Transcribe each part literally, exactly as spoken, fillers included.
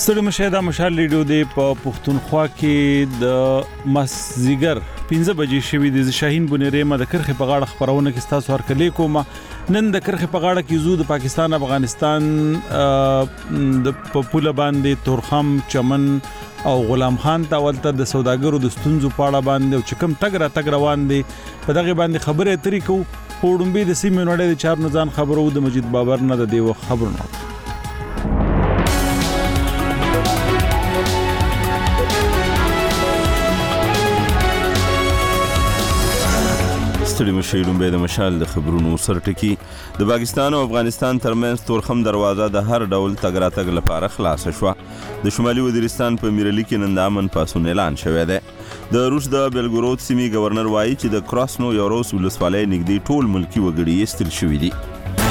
ستړي مشه دا مشال ریډیو دی په پښتونخوا کې د مسزیګر پنځه بجې شوي د شاهین بنيري ما د کرخه په غاړه خبرونه کې تاسو ورکلې کوم نن د کرخه په غاړه کې زو د پاکستان افغانستان د پپوله باندې تورخم چمن او غلام خان تاولته د سوداګرو د ستونزو پاړه باندې او چکم تګ را تګ روان دي په دغه باندې خبره اترې کو پوډمبي د سیمې نړۍ د چار نزان خبرو د مجید بابر نه د دیو خبرونه ستړي مشیلون به د مشال د خبرونو سرټکی د پاکستان او افغانستان ترمنځ تورخم دروازه د هر ډول تګ راتګ لپاره خلاص شوه د شمالي وزیرستان په میرلی کې نن د امن پاسون اعلان شوی دی د روس د بلګورود سیمې گورنر وایي چې د کراسنو یوروس ولسوالۍ نږدې ټول ملکی وګړي ایستل شوي دي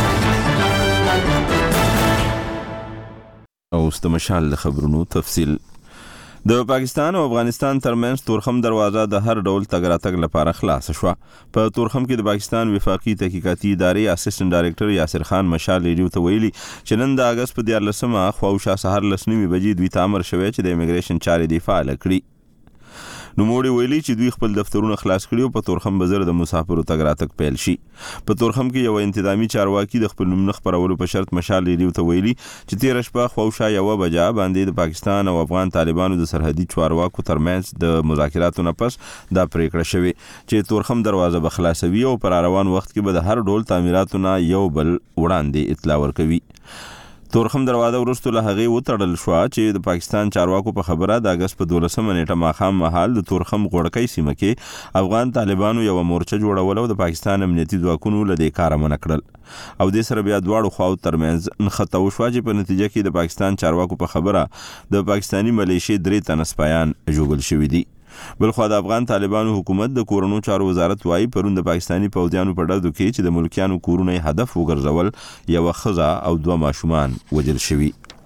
او د مشال د خبرونو تفصیل د پاکستان او افغانستان ترمنځ تورخم دروازه د هر ډول تګ راتګ لپاره خلاص شوه په تورخم کې د پاکستان وفاقي تحقیقاتي ادارې اسسټنټ ډایریکټر یاسر خان مشال ریډیو ته ویلي چې نن د اگست په دیارلسمه خواوشا سهار لسنیمې بجې دوی ته امر شوی چې د امیګریشن چارې دی فعال کړي نو موړي ویلي چې دوی خپل دفترونه خلاص کړي او په تورخم بازار د مسافرو تګ راتګ پیل شي په تورخم کې یو انتظامی چارواکي د خپل نوم خبرولو په شرط مشال ریډیو ته ویلي چې تیر شپه خواوشا یو بجا باندې د پاکستان او افغان طالبانو د سرحدي چارواکو ترمنځ د مذاکراتو نه پس دا پریکړه شوې چې تورخم دروازه به خلاصوي او پر روان وخت کې به د هر ډول تعمیراتو نه یو بل وړاندې اطلاع ورکوي تورخم دروازه ورستو له هغه وتړل شو چې د پاکستان چارواکو په خبره د اگست په دولسمه نیټه ماخام مهال د تورخم غوړکۍ سیمه کې افغان طالبانو یو مورچه جوړول او د پاکستان امنیتي ځواکونو له دې کار منع کړل او د سره بیا دواړو خواو ترمنځ نښته وشوه چې په نتیجه کې د پاکستان چارواکو په خبره د پاکستانی ملیشي درې تن سپایان ژوبل شوي دي بلخو د افغان طالبانو حکومت د کورونو چارو وزارت وايي پرون د پاکستانی پوځیانو په ډزو کې چې د ملکیانو کورونه هدف وګرځول یو خزه او دوه ماشومان وژل شوي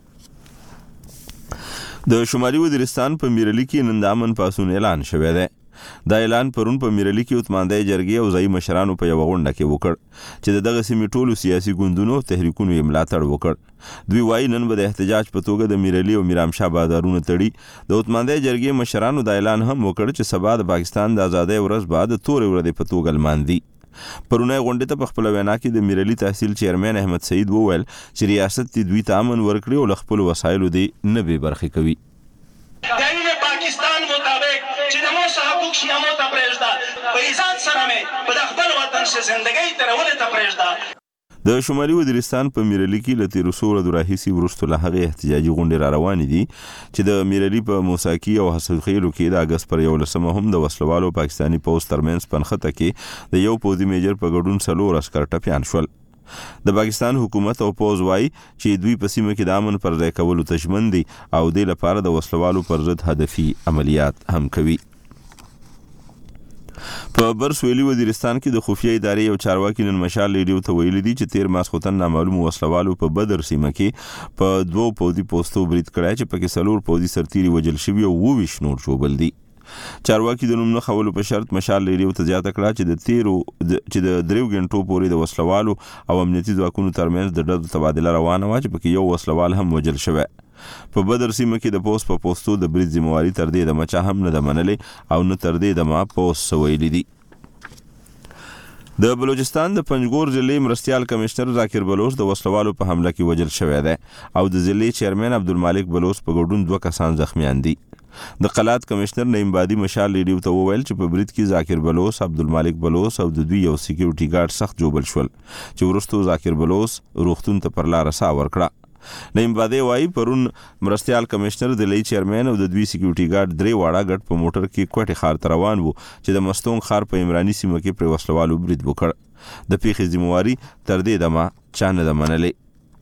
د شمالي وزیرستان په میرلی کې نن د امن پاسون اعلان شوی دی دا اعلان پرون په میرلی کې اتماندای جرګې او ځای مشرانو په یو غونډه کې وکړ چې دغه سیمې ټولو سیاسي ګوندونو تحریکونو یې ملاتړ وکړ دوی وايي نن به د احتجاج په توګه د میرلی او میرامشاه بازارونه تړي د اتماندای جرګې مشرانو دا اعلان هم وکړ چې سبا د پاکستان د آزادۍ ورځ بعد تورې ورځې په توګه لمانځي پرونه غونډه ته په خپل وینا کې د میرلی تحصیل چیرمن احمد سعید وویل چې ریاست دې دوی ته امن ورکړي او خپل وسایلو دې نه به برخه کوي پاکستان مطابق چې د مو حقوق شیامو ته پرېږده په عزت سره مې په خپل وطن شه زندګۍ ترولې ته پرېږده د شمالي وزیرستان په میرلی کې له تیر څو ورځو راهیسې وروسته له هغې احتجاجي غونډې را روانې دي چې د میرلی په موساکي او حصرخیلو کې د اګست پر یولسمه هم د وسلوالو پاکستاني پوځ ترمنځ پنښته کې د یو پوځي میجر په ګډون څلور عسکر ټپیان شول د پاکستان حکومت او پوځ وايي چې دوی په سیمه کې د امن پر ځای کولو تشمن دي او د لپاره د وسلوالو پر ضد هدفي عملیات هم کوي په برسویلي وزیرستان کې د خفیه ادارې یو چارواکي نن مشال ریډیو ته ویلي دي چې تیر ماسخوتن نامعلوم وسلوالو په بدر سیمه کې په دوو پوځي پوستو برید کړی چې پکې څلور پوځي سرتیري وژل شوي او اووه ویشت نور ژوبل دي چارواکي د نوم نه خولو په شرط مشال ریډیو ته زیاته کړه چې د تیرو چې د دریو غنټو پورې د وسلوالو او امنیتي ځواکونو ترمنځ د ډزو تبادله روانه وه چې پکې یو وسلوال هم وژل شوی په بدر سیمه کې د پوست په پوستو د برید ذمہواري تر دې د مچا هم نه ده منلې او نه تر دې د ما پوست څه ویلي دي د بلوچستان د پنجګور ضلع مرستیال کمشنر ذاکر بلوچ د وسلوالو په حمله کې وژل شوی دی او د ضلع چیرمن عبدالمالک بلوچ په ګډون دوه کسان زخمیان دي د قلات کمشنر نعیم بادي مشال ریډیو ته وویل چې په برید کې ذاکر بلوچ عبدالمالک بلوچ او د دوی یو سکیورټي ګارد سخت جوبل شول چې وروسته ذاکر بلوچ روغتون ته پر لاره سا ورکړه نعیم بادي وايي پرون مرستیال کمشنر د لې چیرمن او د دوی سکیورټي ګارد درې واړه ګډ په موټر کې کوټه خار ته روان وو چې د مستونګ خار په عمراني سیمه کې پر وسلوالو برید وکړ د پیښې ذمہواري تر دې دمه چا نه ده منلې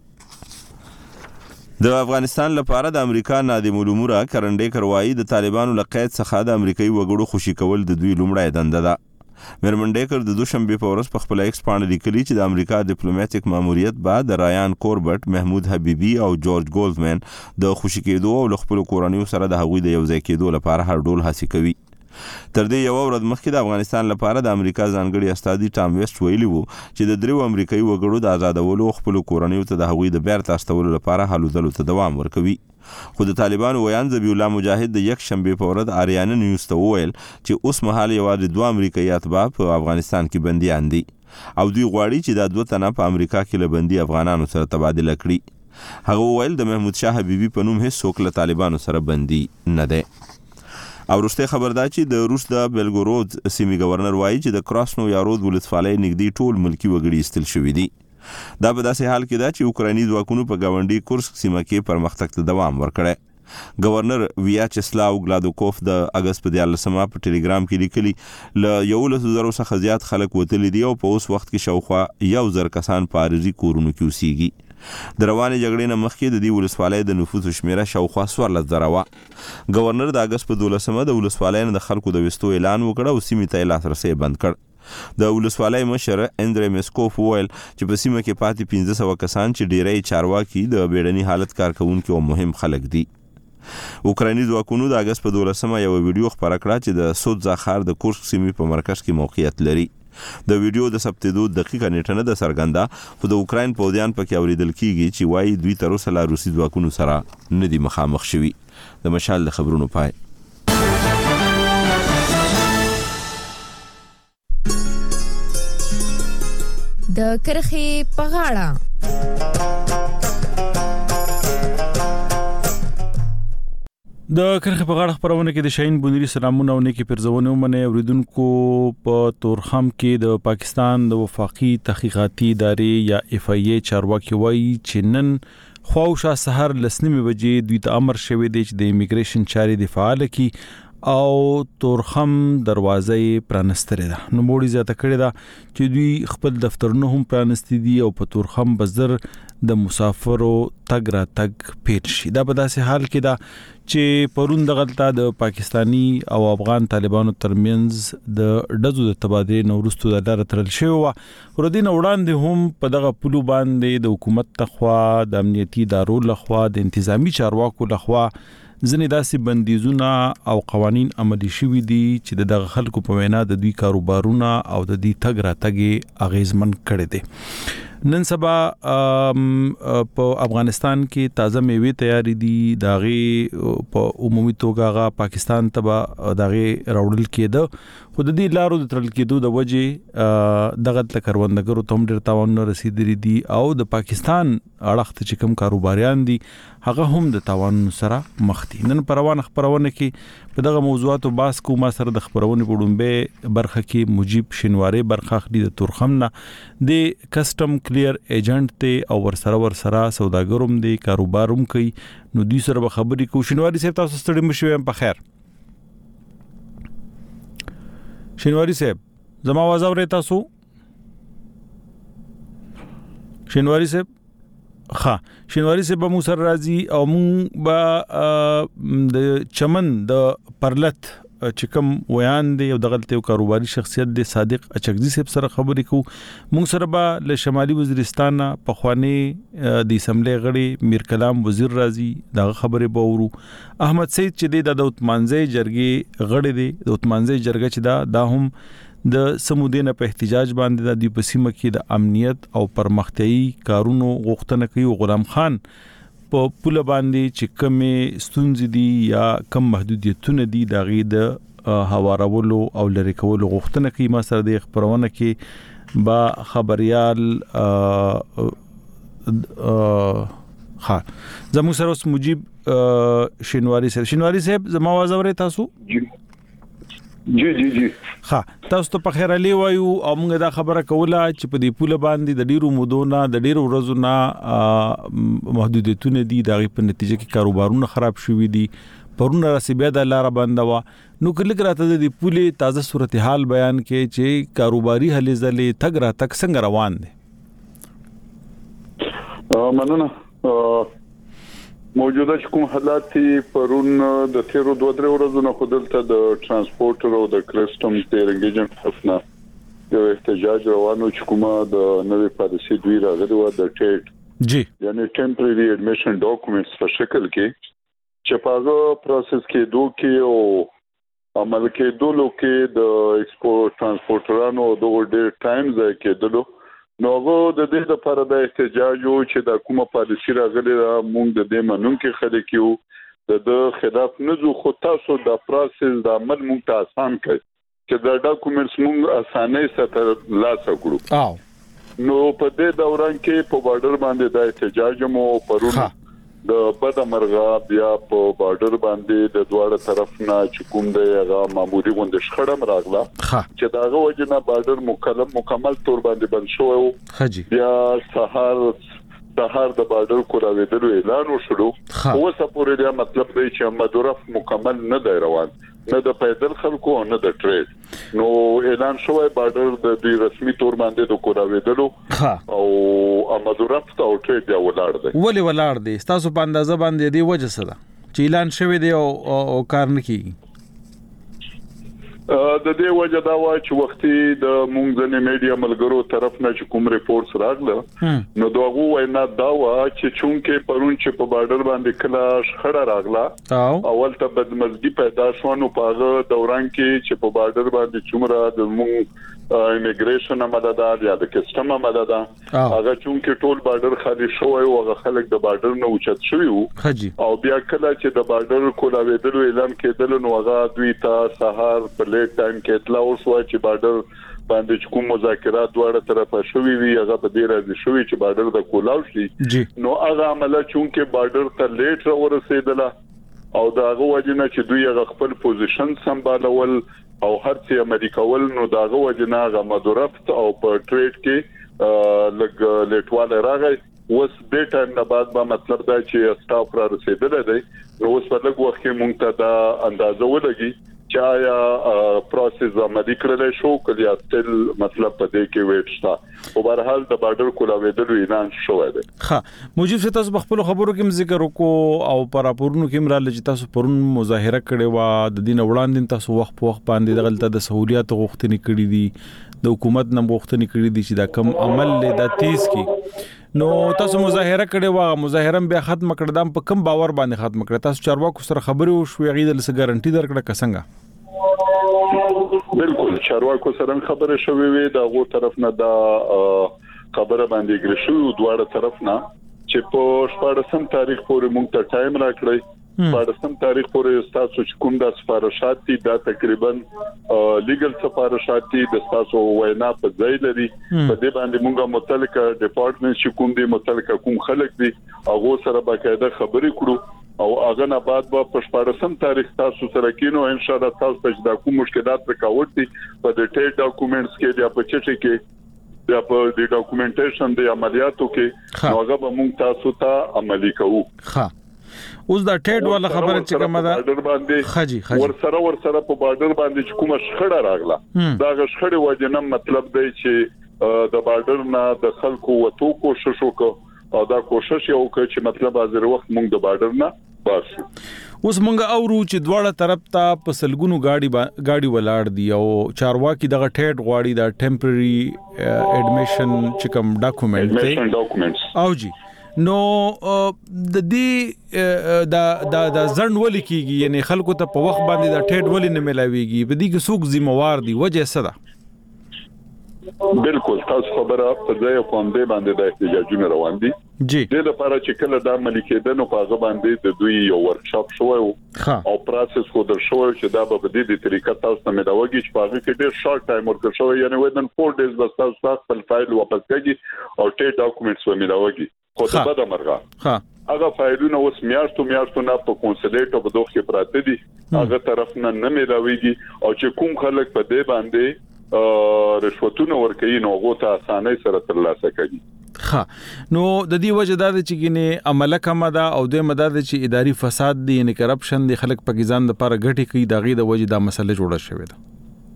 د افغانستان لپاره د امریکا نادم الامور کرنډیکر وايي د طالبانو له قید څخه د امریکایي وګړو خوشي کول د دوی لومړی دنده ده میرمنډیکر د دوشنبه په ورځ په خپل ایکس باندې لیکلي چې د امریکا ډیپلوماټیک ماموریت بعد د رایان کوربټ محمود حبیبي او جورج ګولدمن د خوشي کېدو او خپل کورنیو سره د هغوی د یو ځای کېدو لپاره هر ډول هڅې کوي تر دې یو ورځ مخکې د افغانستان لپاره د امریکا ځانګړي استازي ټام ویسټ ویلي وو چې د دریو امریکایي وګړو د آزادولو خپل کورنیو ته د هغوی د بیرته استولو لپاره هلو ځلو ته دوام ورکوي. خو د طالبانو ویان ذبیح الله مجاهد د یک شنبې په ورځ آریانا نیوز ته وویل چې اوس مهال یوازې دوه امریکایي اتباع په افغانستان کې بندیان دي او دوی غواړي چې دا دوه تنه په امریکا کې له بندي افغانانو سره تبادله کړي. هغه وویل د محمود شاه حبیبي په نوم هیڅوک له طالبانو سره بندي نه دی. او وروسته خبر دا چې د روس د بلګورود سیمې گورنر وایي چې د کراسنو یارود ولسوالۍ نږدې ټول ملکی وګړي ایستل شوي دي. دا په داسې حال کې ده چې اوکرایني ځواکونو په ګاونډي کورسک سیمه کې پرمختګ ته دوام ورکړی. گورنر ویاچسلاو ګلادوکوف د اګست په دیارلسمه په ټلګرام کې لیکلي له یولسو زرو څخه زیات خلک وتلي دي او په اوس وخت کې شاوخوا یو زر کسان په عارضي کورونو کې اوسېږي. د روانې جګړې نه مخکې د دې ولسوالۍ د نفوسو شمیره شاوخوا څوارلس زره وه. گورنر د اګست په دولسمه د ولسوالۍ نه د خلکو د ویستو اعلان وکړ او سیمې ته یې لاسرسی بند کړ. د ولسوالۍ مشر اندری مسکوف وویل چې په سیمه کې پاتې پنځه سوه کسان چې ډیری چارواکي د بیړني حالت کارکونکي او مهم خلک دي. اوکرایني ځواکونو د اګست په دولسمه یو ویډیو خپاره کړه چې د سودزا ښار د کورسک سیمې په مرکز کې موقعیت لري. د ویډیو د ثبتېدو دقیقه نیټه نه ده څرګنده خو د اوکراین پوځیان پکې اوریدل کیږي چې وایي دوی تر اوسه لا روسي ځواکونو سره نه دي مخامخ شوي. د مشال د خبرونو پای. د کرخې په غاړه د کرخې په غاړه خبرونه کې د شاهین بونری سلامونه او نیکی پرزونه ومنه اوریدونکو. په تورخم کې د پاکستان د وفاقي تحقیقاتي ادارې یا اف ای ای چارواکي وایي چې نن خواوشا سحر لسنیمه بجې دوی ته امر شوی دی چې د امیګریشن چارې د فعال کی او تورخم دروازه پرانستره ده. نو موړي زیاته کړی دا چې دوی خپل دفترونه هم پرانستی دي او په تورخم بزر د مسافرو تګ را تګ پیټ شي. دا په داسې حال کې دا چې پرون د غلطه د پاکستانی او افغان طالبانو ترمنځ د ډزو د تبادله نورستو د لار ترل شوی و. ورودین وړاندې هم په دغه پلو باندې د حکومت تخوا د امنیتي ادارو لخوا د انتظامی چارواکو لخوا ځنې داسې بندیزونه او قوانین عملي شوي دي چې دغه خلکو په وینا د دوی کاروبارونه او د دوی تګ راتګ اغیزمن کړي دي. نن سبا په افغانستان کې تازه میوه تیاری دي داغه په عمومي توګه غا پاکستان ته داغه راوړل کېده. خو د دې لارو د ترل کېدو د وجې دغه کروندګرو ته هم ډېر تاوان رسیدلی دي او د پاکستان اړخت چې کوم کاروباریان دي هغه هم د تاوان سره مخ دي. نن پروان خبرونه کې په دغه موضوعاتو باس کو ما سره د خبرونه پړومبه برخه کې مجيب شینواری برخه خدي د تورخم نه د کسٹم کلیر ایجنټ ته او ورسره ورسره سوداګروم دي کاروباروم کوي. نو دوی سره به خبرې کو. شینواری صاحب تاسو ستړي مشوي په خیر. شینواری صاحب زما आवाज اورئ تاسو؟ شینواری صاحب ها شینواری صاحب مو سره راځي او مون با د چمن د پرلت چې کوم ویان دی او د غلطي کاروباري شخصیت د صادق اچکزي صاحب سره خبرې کو. مونږ سره به له شمالي وزیرستان په خواني د اسمبلی غړي میر کلام وزیر راځي دا خبرې به ورو. احمد سید چې د عثمانزي جرګي غړي دی د عثمانزي جرګه چې دا دا هم د سمودین په احتجاج باندې د پسیمه کې د امنیت او پرمختیايي کارونو غوښتنه کوي. غلام خان په پوله باندې چې کومه ستونزې دي یا کم محدودیتونه دي دغه د هوارولو او لری کولو غوښتنه کوي. ما سره د خبرونه کې با خبريال ها زمو سره اوس مجيب شینواری صاحب. شینواری صاحب زما आवाज اورئ تاسو؟ جی جی جی ها تاسو ته په خیر علي وایو او موږ دا خبره کوله چې په دې پوله باندې د ډیرو مودونه د ډیرو ورځو نه محدودیتونه دي دغه په نتیجه کې کاروبارونه خراب شوي دي. پرونه راسي بیا د لار باندې وا نو کله راته د پوله تازه صورتحال بیان کې چې کاروباري هلې ځلې تګ را تک څنګه روان دي. مننه. موجوده کوم حالات پرون د تیرو دوه درې ورځې نه خودلته د ترانسپورټر او د کسٹم تیرنګیجن خپنا یو احتجاج روانو چې کومه د نوې پالیسي دوی راغلي و د ټیټ جی یعنی ټمپرری اډمیشن ډاکومېنټس په شکل کې چې پاغه پروسس کې دوه کې او عمل کېدلو کې د ایکسپورت ترانسپورټرانو د ډېر ټایم ځای کېدلو نو هغه د دې لپاره د احتجاج او چې د کومه پالیسي راغلي دا موږ د دې منونکو خلک یو د خلاف نه زو خو تاسو د پروسس د عمل موږ ته آسان کړي چې دا ډاکومېنټس موږ اسانه سره لاس کړو او نو په دې دوران کې په بارډر باندې د احتجاج مو پرونه د بد مرغا بیا په بارډر باندې د دواړه طرف نه چې کوم دی هغه معمولی غونډه شخړم راغله چې داغه وجنه بارډر مکمل مکمل تور باندې بند شو خجی بیا سهار سهار د بارډر کولاویدلو اعلان وشو او سپورې دا مطلب دی چې مدورف مکمل نه دی روان نه د پیدل خلکو نه د ټریډ نو اعلان شوی بارډر د دوی رسمي تور باندې د کولاویدلو او مدورف ته او ټریډ دی ولاړ دی ولې ولاړ دی تاسو په اندازه باندې دی وجه سره چې اعلان شوی دی او او کار نه کیږي د دې وجه دا و چې وختي د مونږ ځنې میډیا ملګرو طرف نه چې کوم ریپورتس راغله نو دغه وینا دا و چې چونکه پرون چې په بارډر باندې کلا شخړه راغله اول ته بدمزګي پیدا شو نو په هغه دوران کې چې په بارډر باندې چمره د مونږ ایمیګریشن عملدار یا د کسټم عملدار هغه چونکه ټول بارډر خالي شوی او هغه خلک د بارډر نه اوچت شوی او بیا کله چې د بارډر کولاویدلو اعلان کېدل نو هغه دوی ته سهار په لیټ ټایم کې اطلاع ورسوه چې بارډر باندې کوم مذاکرات دواړه طرفه شوي وي هغه په دې راځي شوی چې بارډر د کولاو شي نو هغه عمله چونکه بارډر ته لیټ را ورسېدله او داغه وجنه چې دوی هغه خپل پوزیشن سمبالول او هر څه امریکاول نو داغه وجنه هغه مدورفت او په ټریډ کې لګ لیټواله راغی اوس د ټایم نه بعد به مطلب دا چې سټاف را رسیدل دی نو اوس په لګ وخت کې مونږ ته دا اندازه ولګي چې آیا پروسس عملي کړل شو کله یا تل مطلب په دې کې ویټ شته او بهرحال د بارډر کولاویدلو اعلان شوی دی ها موجب څه تاسو خپل خبرو کې ذکر وکړو او پر راپورونو کې مرال چې تاسو پرون مظاهره کړې و د دین وړاندې تاسو وخت په وخت باندې دغلطه د سہولیات غوښتنې کړې دي د حکومت نه غوښتنې کړې دي چې دا کم عمل له د تیز کی نو تاسو مظاهره کړې و مظاهره بیا ختم کړه دم په کم باور باندې ختم کړه تاسو چارواکو سره خبرې وشوي غیدل څه ګارانټي درکړه کسنګ بالکل چارواکو سره خبره شوې وي دا غو طرف نه دا خبره باندې ګرځو دواړه طرف نه چې په شپږم تاریخ پورې موږ ته ټایم راکړی شپږم تاریخ پورې تاسو چې کوم د سفارشات دي دا تقریبا لیګل سفارشات دي د تاسو وینا په ځای لري په دې باندې موږ متعلقه ډپارټمنټ چې کوم دي متعلقه کوم خلک دي هغه سره باقاعده خبرې کړو او هغه نه بعد په شپږم تاریخ تاسو سره کینو ان شاء الله تاسو ته دا کوم مشکلات رکاوټ دي په د ټیټ ډاکومېنټس کې یا په چټي کې یا په د ډاکومېنټیشن د عملیاتو کې هغه به موږ تاسو ته عملي کوو ها اوس دا ټیټ ولا خبره چې کومه ده بارډر باندې خجی خجی ور سره ور سره په بارډر باندې کومه شخړه راغله دا شخړه وجنه مطلب دی چې د بارډر نه د خلکو وټو کوشش وکړو او دا کوشش یو وکړ چې مطلب حاضر وخت موږ د بارډر نه باسو اوس مونږ اورو چې دواړه طرف ته په سلګونو گاډي گاډي ولاړ دي او چارواکي دغه ټیټ غواړي دا ټمپرري اډمیشن چې کوم ډاکومېنټ او جی نو د دې دا دا د ځند ولې کیږي یعنی خلکو ته په وخت باندې دا ټیټ ولې نه ملاويږي په دې کې څوک ذمہوار دي وجه څه ده بالکل تاسو خبره په ځای په باندې باندې د احتجاجونو روان دي جی د لپاره چې کله دا ملکیدنه په هغه باندې د دوی یو ورکشاپ شوی او پروسس خو در شوی چې دا په دې د طریقه تاسو ته مداوږي چې په هغه کې ډېر شارټ ټایم ورکړ شوی یعنی ودن فور ډیز بس تاسو خپل فایل واپس کړئ او ټیټ ډاکومېنټس و مداوږي خو ته به د مرغا ها هغه فایلونه اوس میاشتو میاشتو نه په کنسولیټ او په دوه کې پراته دي هغه طرف نه نه مداوږي او چې کوم خلک په دې باندې رشوتونه ورکوي نو غوته اسانه سره ترلاسه کوي ها نو د دې وجه دا چې ګینه عمله کما دا او د مدد چې اداري فساد دی نه کرپشن دی خلک پاکستان د لپاره غټي کوي دا غي د وجه دا مسله جوړه شوې ده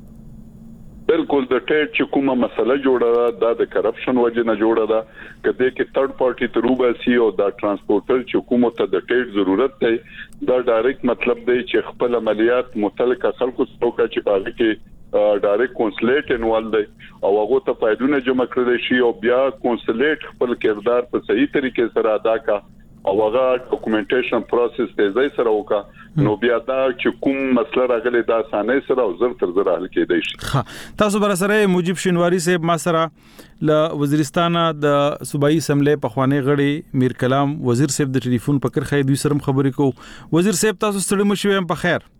بالکل د ټیټ چې کومه مسله جوړه ده د کرپشن وجه نه جوړه ده کله کې تھرد پارټي تروبه سی او دا ترانسپورټر چې حکومت ته د ټیټ ضرورت دی دا ډایرکټ مطلب دی چې خپل عملیات متعلقه خلکو سره چې باغ کې ډایرکټ کنسولیټ انوال دی او هغه ته فایدونه جمع کړل شي او بیا کنسولیټ خپل کردار په صحیح طریقې سره ادا کا او هغه ډاکومېنټیشن پروسس ته ځای سره وکړه نو بیا دا چې کوم مسله راغلی دا اسانه سره او زر تر زر حل کېدای شي. ها تاسو بر سره مجيب شینواری صاحب ما سره ل وزیرستان د صوبایي اسمبلی په خوانی غړي میر کلام وزیر صاحب د ټلیفون په کرخه دوی سره خبرې کو. وزیر صاحب تاسو ستړي مشوي په خیر.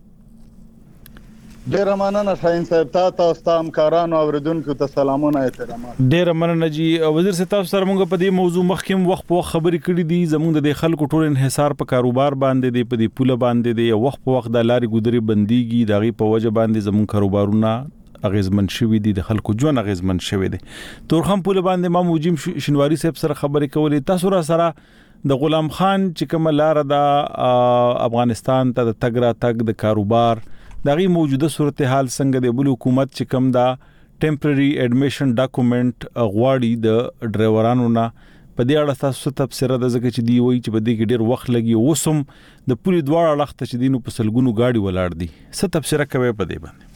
ډیر مننه شاهین صاحب تاسو ته همکارانو اوریدونکو ته سلامونه احترامات. ډیر مننه جی وزیر صاحب تاسو سره موږ په دې موضوع مخکیم وخت په وخت خبرې کړې دي زموږ د خلکو ټول انحصار په کاروبار باندې دی په دې پوله باندې دی وخت په وخت د لارې ګودري بنديږي دغه په وجه باندې زموږ کاروبارونه اغیزمن شوی دي د خلکو ژوند اغیزمن شوی دي. تورخم پوله باندې ما موجیم شینواری صاحب سره خبرې کولې تاسو را سره د غلام خان چې کوم لار د افغانستان ته د تګ را تګ د کاروبار دغه موجوده صورتحال څنګه د بل حکومت چې کوم دا ټمپرری اډمیشن ډاکومېنټ غواړي د ډرایورانو نه په دې اړه تاسو ته تفسیر د ځکه چې دی وایي چې په دې کې ډیر وخت لګي وسم د پولی دواړه لخت چې دینو په سلګونو گاډي ولاړ دي څه تفسیر کوي په دې باندې؟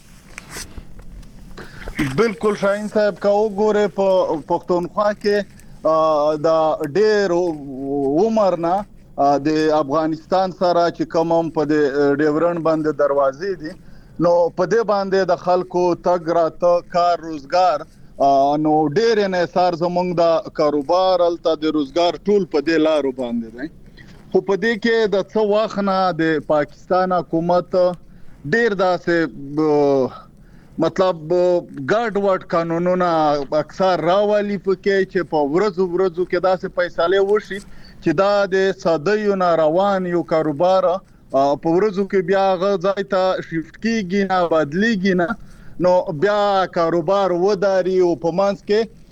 بالکل شاهین صاحب کا وګوره په پښتونخوا کې د ډیر عمر نه د افغانستان سره چې کوم په د ډیورن باندې دروازې دي نو په دې باندې د خلکو تګ راته کار روزګار نو ډیر انحصار زمونږ د کاروبار الته د روزګار ټول په دې لارو باندې دی. خو په دې کې د څو وخت نه د پاکستان حکومت ډیر داسې مطلب ګډ وډ قانونونه اکثر راولي پکې چې په ورځو ورځو کې داسې فیصله وشي چې دا د صدیو نه روان یو کاروبار په ورځو کې بیا غځای ته شفت کیږي نه بدلیږي نه نو بیا کاروبار وداري او په مانس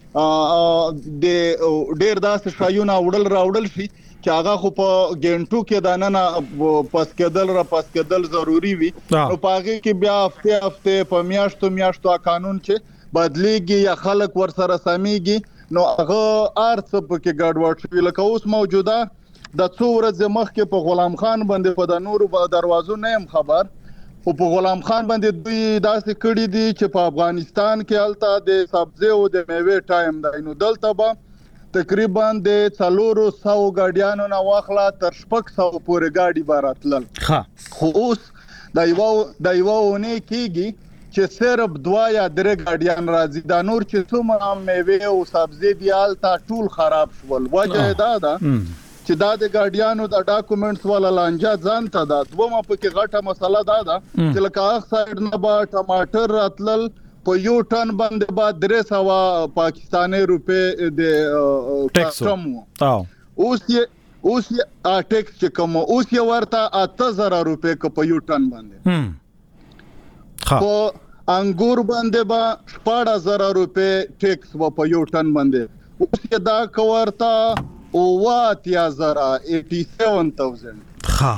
کې د ډیر داسې شایونه وړل راوړل شي چې هغه خو په ګنټو کې دانه پس کېدل را پس کېدل ضروری وي نو پاږي کې بیا هفته هفته په میاشتو میاشتو قانون چې بدلیږي یا خلک ور سره سميږي نو هغه ارڅ په کې ګډوډ شوی لکه اوس موجوده د څو ورځې مخکې په غلام خان باندې په د نورو دروازو نه هم خبر او په غلام خان باندې دوی داسې کړي دي چې په افغانستان کې الته د سبزی او د میوه ټایم دی نو دلته به تقریبا د څلورو سو ګاډیانو نه واخلا تر شپږ سو پورې ګاډي باراتلل ها خو اوس د یو د یو نه کېږي چې صرف دوا یا درې ګاډیان راځي دا نور چې څومره میوه او سبزی دی الته ټول خراب شول وجه دا ده چې دا د ګاډیانو د ډاکومېنټس ولا لانجه ځان ته دا دومره پکې غټه مسله دا ده چې لکه هغه سایډ نه با ټماټر راتلل په یو ټن باندې با درې سو پاکستاني روپے د کسٹم اوس یې اوس یې ټیکس چې کوم اوس یې ورته اته زره روپے په یو ټن باندې په انګور باندې با شپږ زره روپے ټیکس و په یو ټن باندې اوس یې دا کوورته او واتیا زره سمانه هزار ها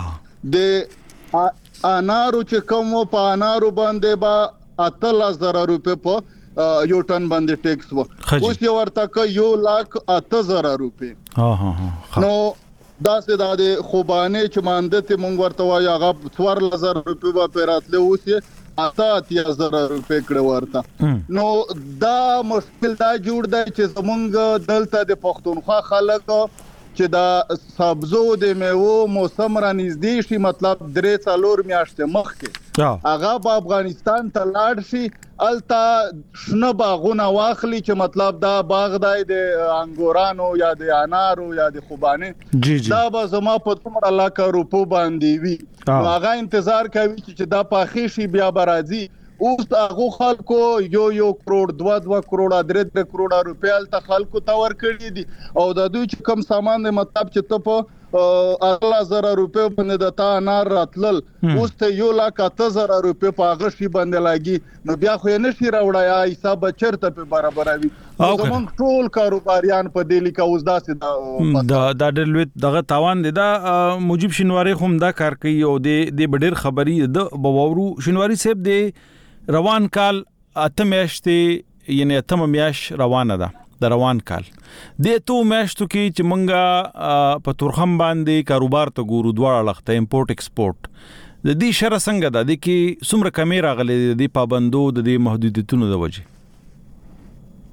د انارو چې کوم په انارو باندې با اتل زره روپے په یو ټن باندې ټیکس و اوس یې ورته ک یو لاک اته زره روپے ها ها نو دا سه د خوبانه چې مانده ته مونږ ورته وای هغه څوار زره روپے په پیراتله اوس یې اته اتیا زره روپے کړه ورته نو دا مشکل دا جوړ دی چې زمونږ دلته د پښتونخوا خلک چې دا سبزو د میوه موسم را نږدې شي مطلب درې څلور میاشتې مخکې هغه په افغانستان ته لاړ شي الته شنه باغونه واخلي چې مطلب دا باغ دی د انګورانو یا د انارو یا د خوبانه دا به زما په څومره لاکه روپو باندې وي هغه انتظار کوي چې دا پاخې شي بیا به راځي اوس هغه خلکو یو یو کروڑ دوا دوا کروڑ درې درې کروڑ روپیا الته خلکو ته ورکړي دي او د دوی چې کم سامان د مطلب چې ته په اغلا زره روپیا باندې د تا انار راتلل اوس ته یو لاک اته زره روپیا په هغه شي باندې لاګي نو بیا خو نه شي راوړای حساب چرته په برابروي زمون ټول کاروباریان په دلی کا اوس داسې دا د ډلوت دغه تاوان دی دا مجيب شینواری هم دا کار کوي او د د بډیر خبري د بوورو شینواری صاحب دی روان کال اته میاشتې یعنی اته میاش روانه ده د روان کال د تو میاشتو کې چې مونږه په تورخم باندې کاروبار ته ګورو دواړه لخته امپورټ ایکسپورټ د دې شر څنګه ده د کې څومره کمی راغلي د پابندو د محدودیتونو د وجه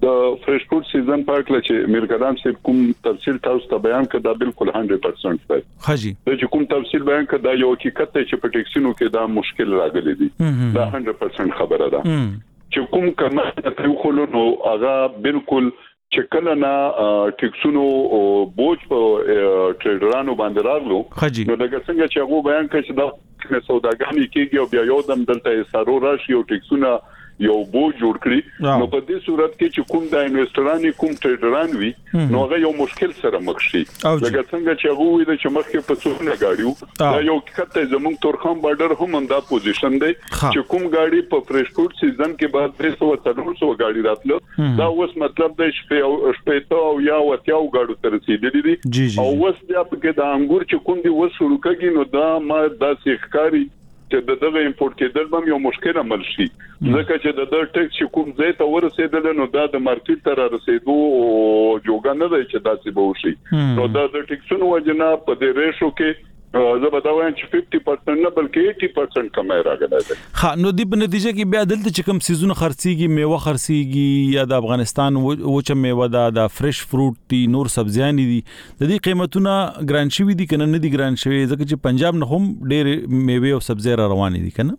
د فريش فود سیزن په اړه چې میرګرام سي کوم تفصیل تاسو ته بیان کړه دا بالکل صد درصد دی حاجی د چې کوم تفصیل بیان کړه دا یو حقیقت دی چې په ټیکسینو کې دا مشکل راغلی دی دا صد درصد خبره ده چې کوم کمه ته خلونو نو هغه بالکل چې کله نه ټیکسونو او بوج په ټریډرانو باندې راغلو نو لکه څنګه چې هغه بیان کړي چې دا سوداګانی کېږي او بیا یو دم دلته سارو راشي او ټیکسونه یو بوج جوړ کړی نو په دې صورت کې چې کوم د انویسټرانو کوم ټریډران وي نو هغه یو مشکل سره مخ شي لکه څنګه چې هغه وي چې مخکې په څونه گاډیو دا یو کته زموږ تورخم بارډر هم انده پوزیشن دی چې کوم گاډي په فريش فود سیزن کې بعد درې سوه څلور سوه گاډي راتله دا اوس مطلب دی چې شپږ او یا وتیاو گاډو تر رسیدلې دي او اوس بیا په کې د انګور چې کوم دی وس شروع کېږي نو دا ما داسې ښکاری چې د دغه امپورټ کېدل به یو مشکل عمل شي ځکه چې د د ټیکس چې کوم ځای ته ورسېدل نو دا د مارکیټ ته رسیدو جوګا نه دی چې داسې به وشي نو دا د ټیکسونو وجنه په دې ریشو کې زه به دا وایم چې پنځه پرسنټ نه بلکې اسی پرسنټ کمای راغلی دی ها نو د نتیجه کې بیا دلته چې کوم سیزونه خرڅيږي میوه خرڅيږي یا د افغانستان وچه میوه دا د فريش فروټ دي نور سبزيان دي د دې قیمتونه ګران شوي دي کنه نه دي ګران شوي ځکه چې پنجاب نه هم ډېر میوه او سبزي را روان دي کنه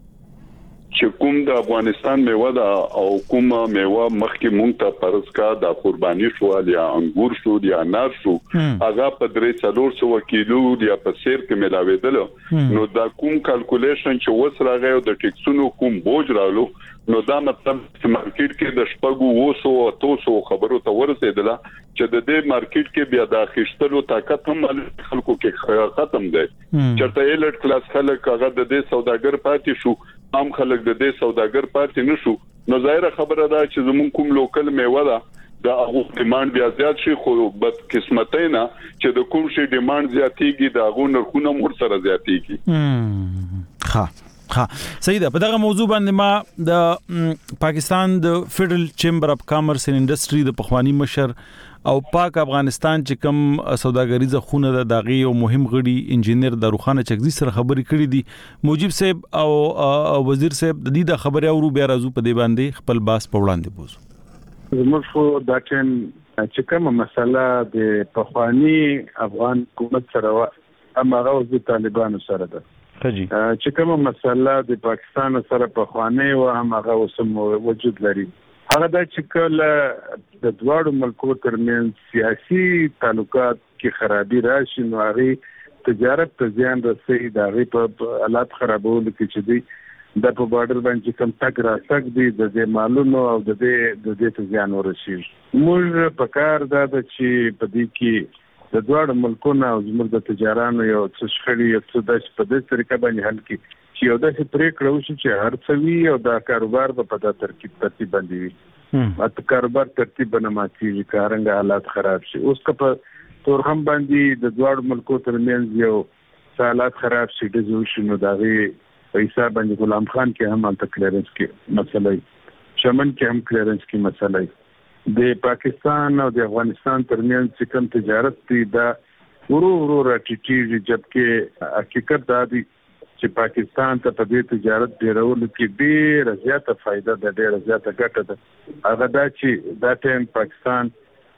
چې کوم د افغانستان میوه دا او کوم میوه مخکې مونږ ته پرسکا د قرباني شو یا انګور شو یا انار شو هغه په درې څلور سوه کیلو یا په سیر کې ملاویدل نو دا کوم کیلکولیشن چې وسراغه او د ټیکسونو کوم بوج رالو نو دا مطلب چې مارکیټ کې د شپږو وسو او توسو خبرو ته ورسېدله چې د دې مارکیټ کې بیا د اخیستلو طاقت هم خلکو کې ختم دی چرته ایلټ کلاس خلک هغه د دې سوداګر پاتې شو عام خلک د دې سوداګر پاتې نشو نو ظاهر خبره ده چې زمون کوم لوکل میوه ده دا هغه ډیماند بیا زیات شي خو بد قسمتای نه چې د کوم شي ډیماند زیاتېږي دا هغه نرخونه مور سره زیاتېږي ها ها صحیح ده په دغه موضوع باندې ما د پاکستان د فیډرل چیمبر اف کامرس اینڈ انډستری د پخوانی مشر او پاک افغانستان چې کوم سوداګریزه خونه د داغي او مهم غړي انجینر داروخانه چغزي سره خبرې کړې دي موجب صاحب او وزیر صاحب د دې د خبرې اورو بیا راځو په دې باندې خپل باس په وړاندې بوزو زموږ خو دا چې کومه مسله د پخوانی افغان حکومت سره امغه د طالبانو سره ده چې کومه مسله د پاکستان سره پخوانی او امغه وسم وجود لري هغه د چې کله د دواړو ملکو ترمنځ سیاسي تعلقات کې خرابي راشي نو هغه تجارت ته زیان رسي د هغه په حالات خرابولو کې چې دی د په بارډر باندې کوم تک راتګ دی د دې مالونو او د دې د دې ته زیان ورسي موږ په کار دا چې په دې کې د دواړو ملکونو او زموږ د تجارانو یو څه شخړې یو څه د په دې طریقه باندې حل کړي چې یو داسې پریکړه وشي چې هر څه وي او دا کاروبار په دغه ترتیب ترتیب باندې وي اته کاروبار ترتیب باندې ماتي کارنګ حالات خراب شي اوس که په تورخم باندې د دواړو ملکو ترمنځ یو حالات خراب شي د جوړ شنو دغه په حساب باندې غلام خان کې هم الته کلیرنس کې مسله شمن کې هم کلیرنس کې مسله د پاکستان او د افغانستان ترمنځ چې کوم تجارت دی دا ورو ورو راټیټیږي جبکې حقیقت دا دی چې پاکستان ته په دې تجارت ډیرولو کې ډیره زیاته فائدہ ده ډیره زیاته ګټه ده هغه دا چې دا ټیم پاکستان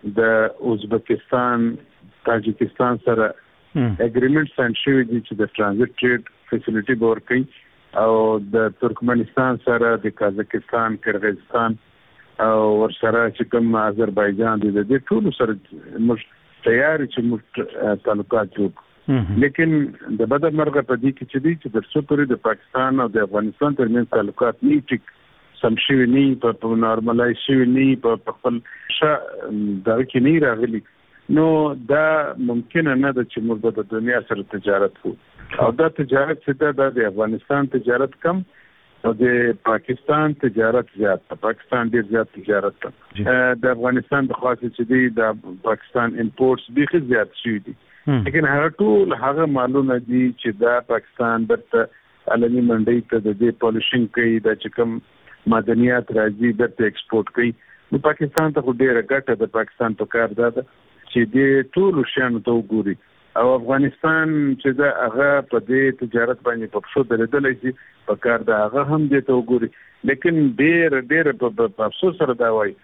د ازبکستان تاجکستان سره اګریمنټ ساين شوی دی چې د ترانزیت ټریډ فیسیلیټي ورکړي او د ترکمنستان سره د قزاقستان قرغیزستان او ورسره چې کوم آذربایجان د دې ټول سره موږ تیار چې موږ تعلقات جوړ لیکن د بدر مرغه په دې کې چې دی چې د څوپري د پاکستان او د افغانستان ترمنځ تعلقات نه ټیک سم شوی نه په نورمالای شوی نه په خپل ش دغه کې نه راغلي نو دا ممکن نه ده چې موږ د دنیا سره تجارت وکړو او دا تجارت چې د افغانستان تجارت کم او د پاکستان تجارت زیات پاکستان ډیر زیات تجارت د افغانستان د خاصه چې دی د پاکستان امپورټس ډیر زیات شوی دي لیکن هغه ټول هغه معلومه دي چې دا پاکستان درته عالمي منډي ته د دې پالیشینګ کوي د چکم معدنیات راځي درته ایکسپورټ کوي نو پاکستان ته ډیره ګټه د پاکستان په کار ده چې دې ټول شیانو ته وګوري او افغانستان چې دا هغه په دې تجارت باندې په څو درېدلې شي په کار ده هغه هم دې ته وګوري لیکن ډیر ډیر په افسوس سره دا وایي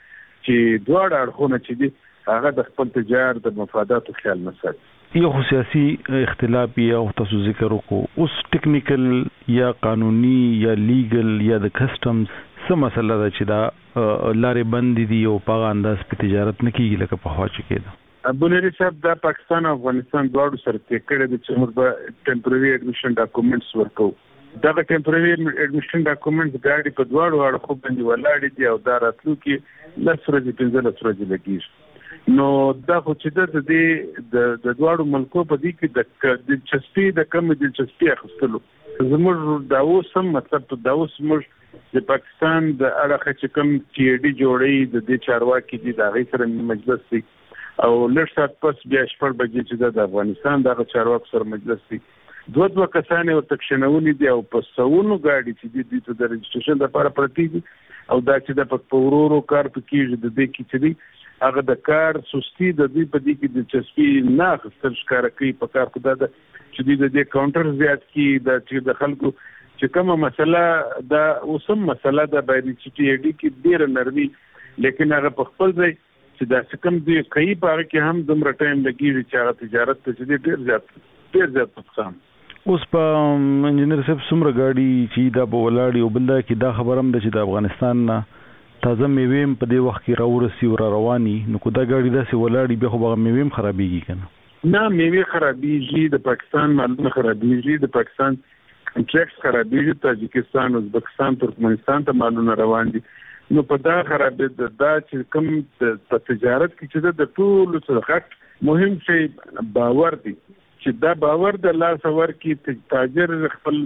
چې دواړه اړخونه چې دي هغه د خپل تجارت د مفاداتو خیال نه ساتي. یو سیاسي اختلاف یا تاسو ذکر وکړو اوس ټیکنیکل یا قانوني یا لیګل یا د کسٹمز څه مسله ده چې دا لارې بندې دي او په انداز په تجارت نه کیږي لکه په خوا چې کېده. ابونری صاحب دا پاکستان او افغانستان دواړو سره تې کړی د چې موږ به ټمپرري اډمیشن ډاکومېنټس ورکو. دا د ټمپرري اډمیشن ډاکومېنټس ګاډي په دواړو اړخو باندې ولاړ دي او دا راتلو کې لس ورځې پنځلس ورځې لګیږي. نو دا خو چې د دې د دواړو ملکو په دې کې د دلچسپي د کم دلچسپي اخیستلو زموږ دا اوس هم مطلب دا اوس موږ د پاکستان د اړخ چې کوم ټي ډي جوړي د دې چارواکي دي دا غي سره مجلس دي او لږ سات پس بیا شپږ بجې چې د افغانستان دغه چارواکو سره مجلس دي دوه دوه کسان او تکشنونی دي او په سونو گاډي چې دي د رجسټریشن لپاره پرتی دي او دا چې د پکورورو کار پکې د دې کې چې دي هغه د کار سستی د دې په دې کې د چسپي نه خستر ښکار کوي په کار خدا د چې د دې کاونټر زیات کی د چې د خلکو چې کومه مسله دا اوسم مسله د باندې چې ټي ډي کې ډیر نرمي لیکن هغه په خپل ځای چې دا څنګه دی کوي په هغه کې هم دومره ټایم لګیږي چې هغه تجارت ته چې ډیر زیات ډیر زیات پخام. اوس په انجنیر صاحب څومره گاډي چې دا په ولاړی او بل دا کې دا خبرم ده چې د افغانستان نه تازه میویم په دې وخت کې راورسي او رواني نو کو دا ګاډي داسې ولاړی به خو به میویم خرابېږي کنه. نه میوه خرابېږي د پاکستان مالونه خرابېږي د پاکستان کنټریکټ خرابېږي تاجکستان ازبکستان ترکمنستان ته مالونه روان دي نو په دا خرابې دا چې کوم په تجارت کې چې د ټولو څخه غټ مهم شی باور دی چې دا باور د لاس ور کې تاجر خپل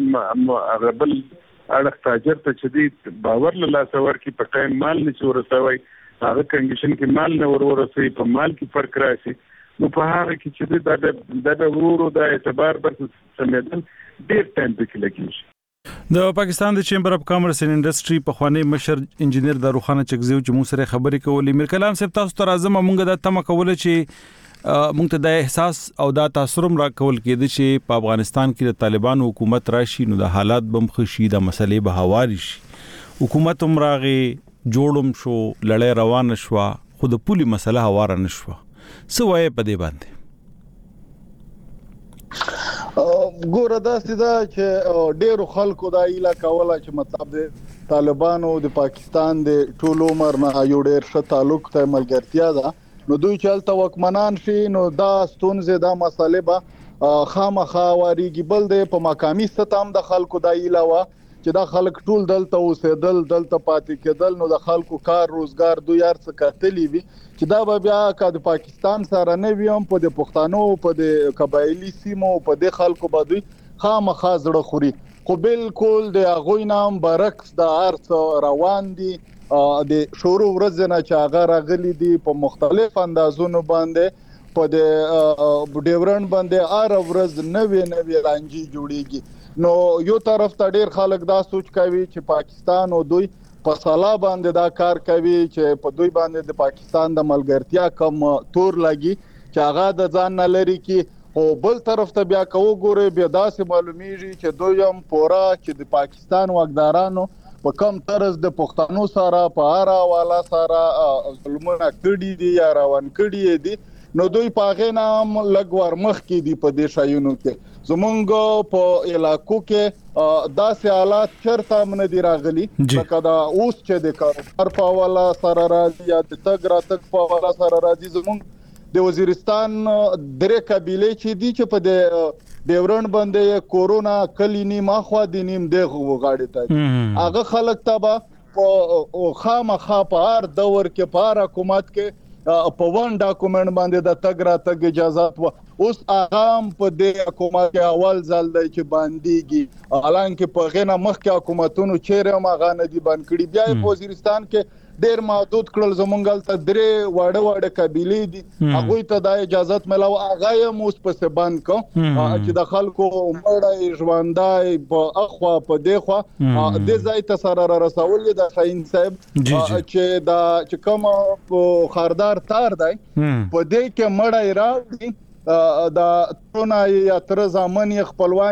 غبل اړه تاجر ته چې دی باور له لاس ور کې په ټایم مال نه ورسوي هغه کنډیشن کې مال نه ورورسي په مال کې فرق راشي نو په هغه کې چې دا د ورورو د اعتبار پر سمېدل ډېر ټایم پکې لګیږي. د پاکستان د چیمبر اف کامرس اینڈ انډستری په خوانی مشر انجنیر داروخانه چکزیو چې موږ سره خبرې کولې میر کلام صاحب تاسو ته راځم موږ د تمه کوله چې موږ ته د احساس او د تاثرم را کول کېد چې په افغانستان کې د طالبان حکومت راشي نو د حالات بم خشي د مسلې به هواري شي حکومت هم راغی جوړم شو لړۍ روان شو خو د پولی مسله هوار نه شو څه وایي په دې باندې ګوره دا سیده چې ډیرو خلکو دا ایله کوله چې مطلب د طالبانو د پاکستان د ټول عمر نه یو ډیر ښه تعلق ته ملګرتیا ده نو دوی چلته وکمنان شي نو دا ستونزې دا مسالې به خامخا واریږي بل د په مقامي سطح هم د خلکو دا ایله وا چې دا خلک ټول دلته اوسېدل دلته پاتې کېدل نو د خلکو کار روزګار دوی هرڅه کتلی وي چې دا به بیا که د پاکستان سره نه وي هم په د پښتنو په د قبایلی سیمو په د خلکو به دوی خامخا زړه خوري خو بالکل د هغوی نام برعکس د هرڅه روان دي د شروع ورځ نه چې هغه راغلي دي په مختلف اندازونو باندې په د ډیورن باندې هر ورځ نوې نوې رانجي جوړيږي نو یو طرف ته ډیر خلک دا سوچ کوي چې پاکستان او دوی په صلا باندې دا کار کوي چې په دوی باندې د پاکستان د ملګرتیا کم تور لګي چې هغه د ځان نه لري کې او بل طرف ته بیا کو ګوره بیا داسې معلومیږي چې دوی هم پورا چې د پاکستان واکدارانو په کم طرز د پښتنو سره په هر حواله سره ظلمونه کړي دي یا روان کړي دي نو دوی په هغه نام لګور مخ کې دي په دې شایونو کې زمونږ په علاقو کې داسې حالات چرته من دي راغلي لکه دا اوس چې د کار په حواله سره راځي یا د تګ راتګ په حواله سره راځي زمونږ د وزیرستان درې قبیله چې دي چې په د ډیورن باندې کورونا کلینی ماخوا د نیم دغه وغاړي ته هغه خلک تبا او خامخا په هر دور کې په حکومت کې په وان ډاکومنت باندې د تګ را تګ اجازه و اوس اغام په د حکومت کې اول ځل دی چې باندېږي حالانکه په غنه مخکې حکومتونو چیرې ما غانه دي باندې کړي بیا په وزیرستان کې ډیر محدود کړل زمونږ ته درې واړه واړه قبیلې دي هغه ته د اجازه ملو هغه هم اوس په بند کو چې د خلکو مړای ژوندای په اخوا په دیخوا د ځای ته سره رسول د خاين صاحب چې دا چې کوم خاردار تار دی په دې کې مړای راوړي دا تونه یا تر زماني خپلوانی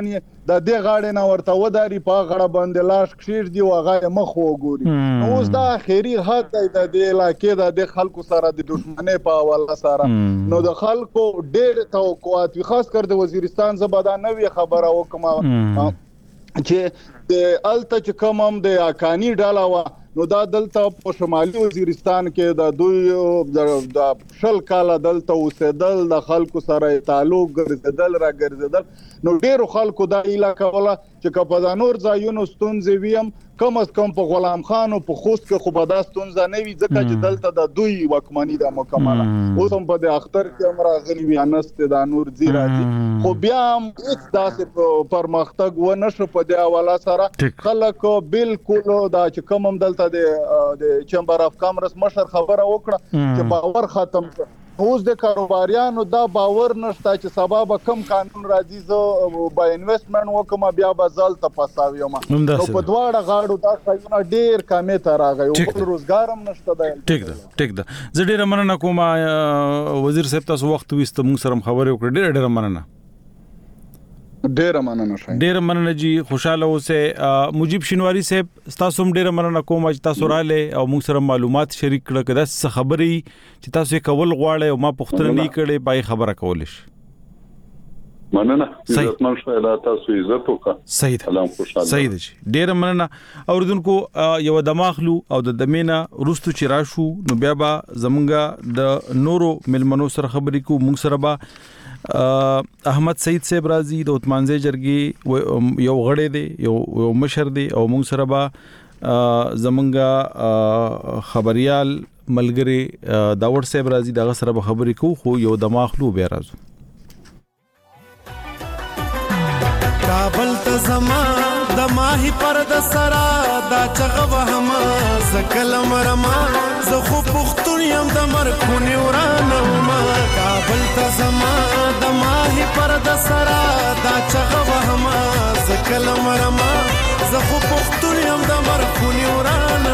د دې غاړې نه ورته وداري په غړه باندې لاش کشیر دی وغه مخ وګوري نو اوس دا اخیری حد دی د دې علاقې د دې خلکو سره د دښمنۍ په حواله سره نو د خلکو ډېر توقعات خاص کر د وزیرستان زباده نوې خبره وکم چې د الته چې کوم هم د اکانی ډاله وا نو دا دلته په شمالي وزیرستان کې د دوی د شل کاله دلته اوسېدل د خلکو سره تعلق ګرځیدل را ګرځیدل نو ډېرو خلکو دا علاقه ولا چې په نور ځایونو ستونزې ویم کم از کم په غلام خان او په خوست کې خو به دا ستونزه نه وي ځکه چې دلته د دوی وکمني د مکمله اوس هم په د اختر کې هم راغلي وي انست د نور زی راځي خو بیا هم هیڅ داسې پرمختګ و نشو په د حواله سره خلک بالکل دا چې کوم هم دلته د چمبر اف کامرس مشر خبره وکړه چې باور ختم اوس د کاروباریانو دا باور نشته چې سبب کم قانون راځي زه با انویسټمنت وکم بیا به ځل ته پساویم نو په دواړه غاړو دا ځایونه ډیر کمې ته راغی او روزګار هم نشته دی ټیک ده ټیک ده زه ډیر مننه کوم وزیر صاحب تاسو وخت وست موږ سره خبرې وکړې ډیر ډیر مننه ډیر مننه شای ډیر مننه جی خوشاله اوسه مجيب شینواری صاحب تاسو هم ډیر مننه کوم چې تاسو رااله او موږ سره معلومات شریک کړه کدا څه خبرې چې تاسو کول غواړئ او ما پوښتنه نه کړې پای خبره کولش مننه عزتمن شای تاسو عزت وکړه صحیح سلام خوشاله صحیح جی ډیر مننه اوردونکو یو دماغلو او د دمینا روستو چې راشو نو بیا با زمونږه د نورو ملمنو سره خبرې کو موږ سره با احمد سید صاحب رازی د عثمانزه جرګي یو غړی دی یو مشر دی او موږ سره با زمونږه خبريال ملګری داور صاحب رازی دغه سره به خبرې کو خو یو دماغلو بیا راځو کابل ته زما د ماهی پر د سرا دا چغه وهما زکل مرما زه خو پختون يم د مرخونی ورانه ما کابل ته زما د ماهی پر د سرا دا چغه وهما زکل مرما زه خو پختون يم د مرخونی ورانه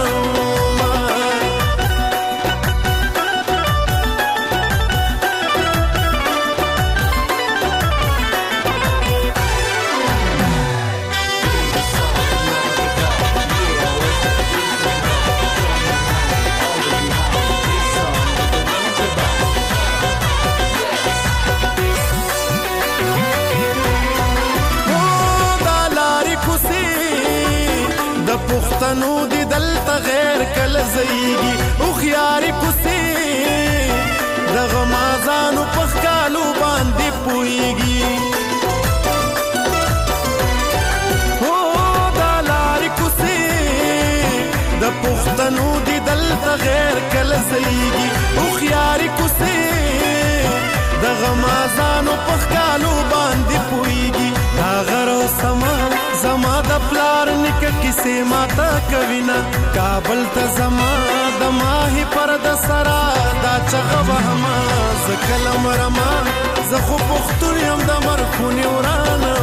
پښتنو دی دلته غیر کله زیږي او خياري کوسي دغه مازانو پخکالو باندې پويږي او دالاري کوسي د پښتنو دی دلته غیر کله زیږي او خياري کوسي دغه مازانو پخکالو باندې پويږي دا غرو سما زما د پلار نک کیسه ماتا کوینا کابل ته زما د ماهی پر د سرا دا چغه وهما زکل مرما زه خو پختون یم د مرخونی ورانه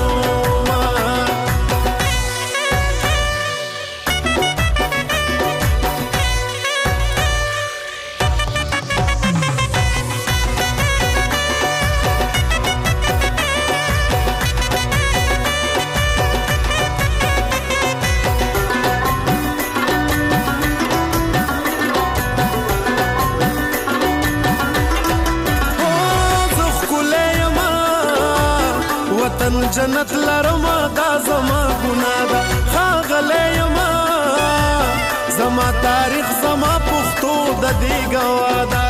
جنت لرما دا زما ګناه دا خاغله یما زما تاریخ زما پښتو د دې گوادا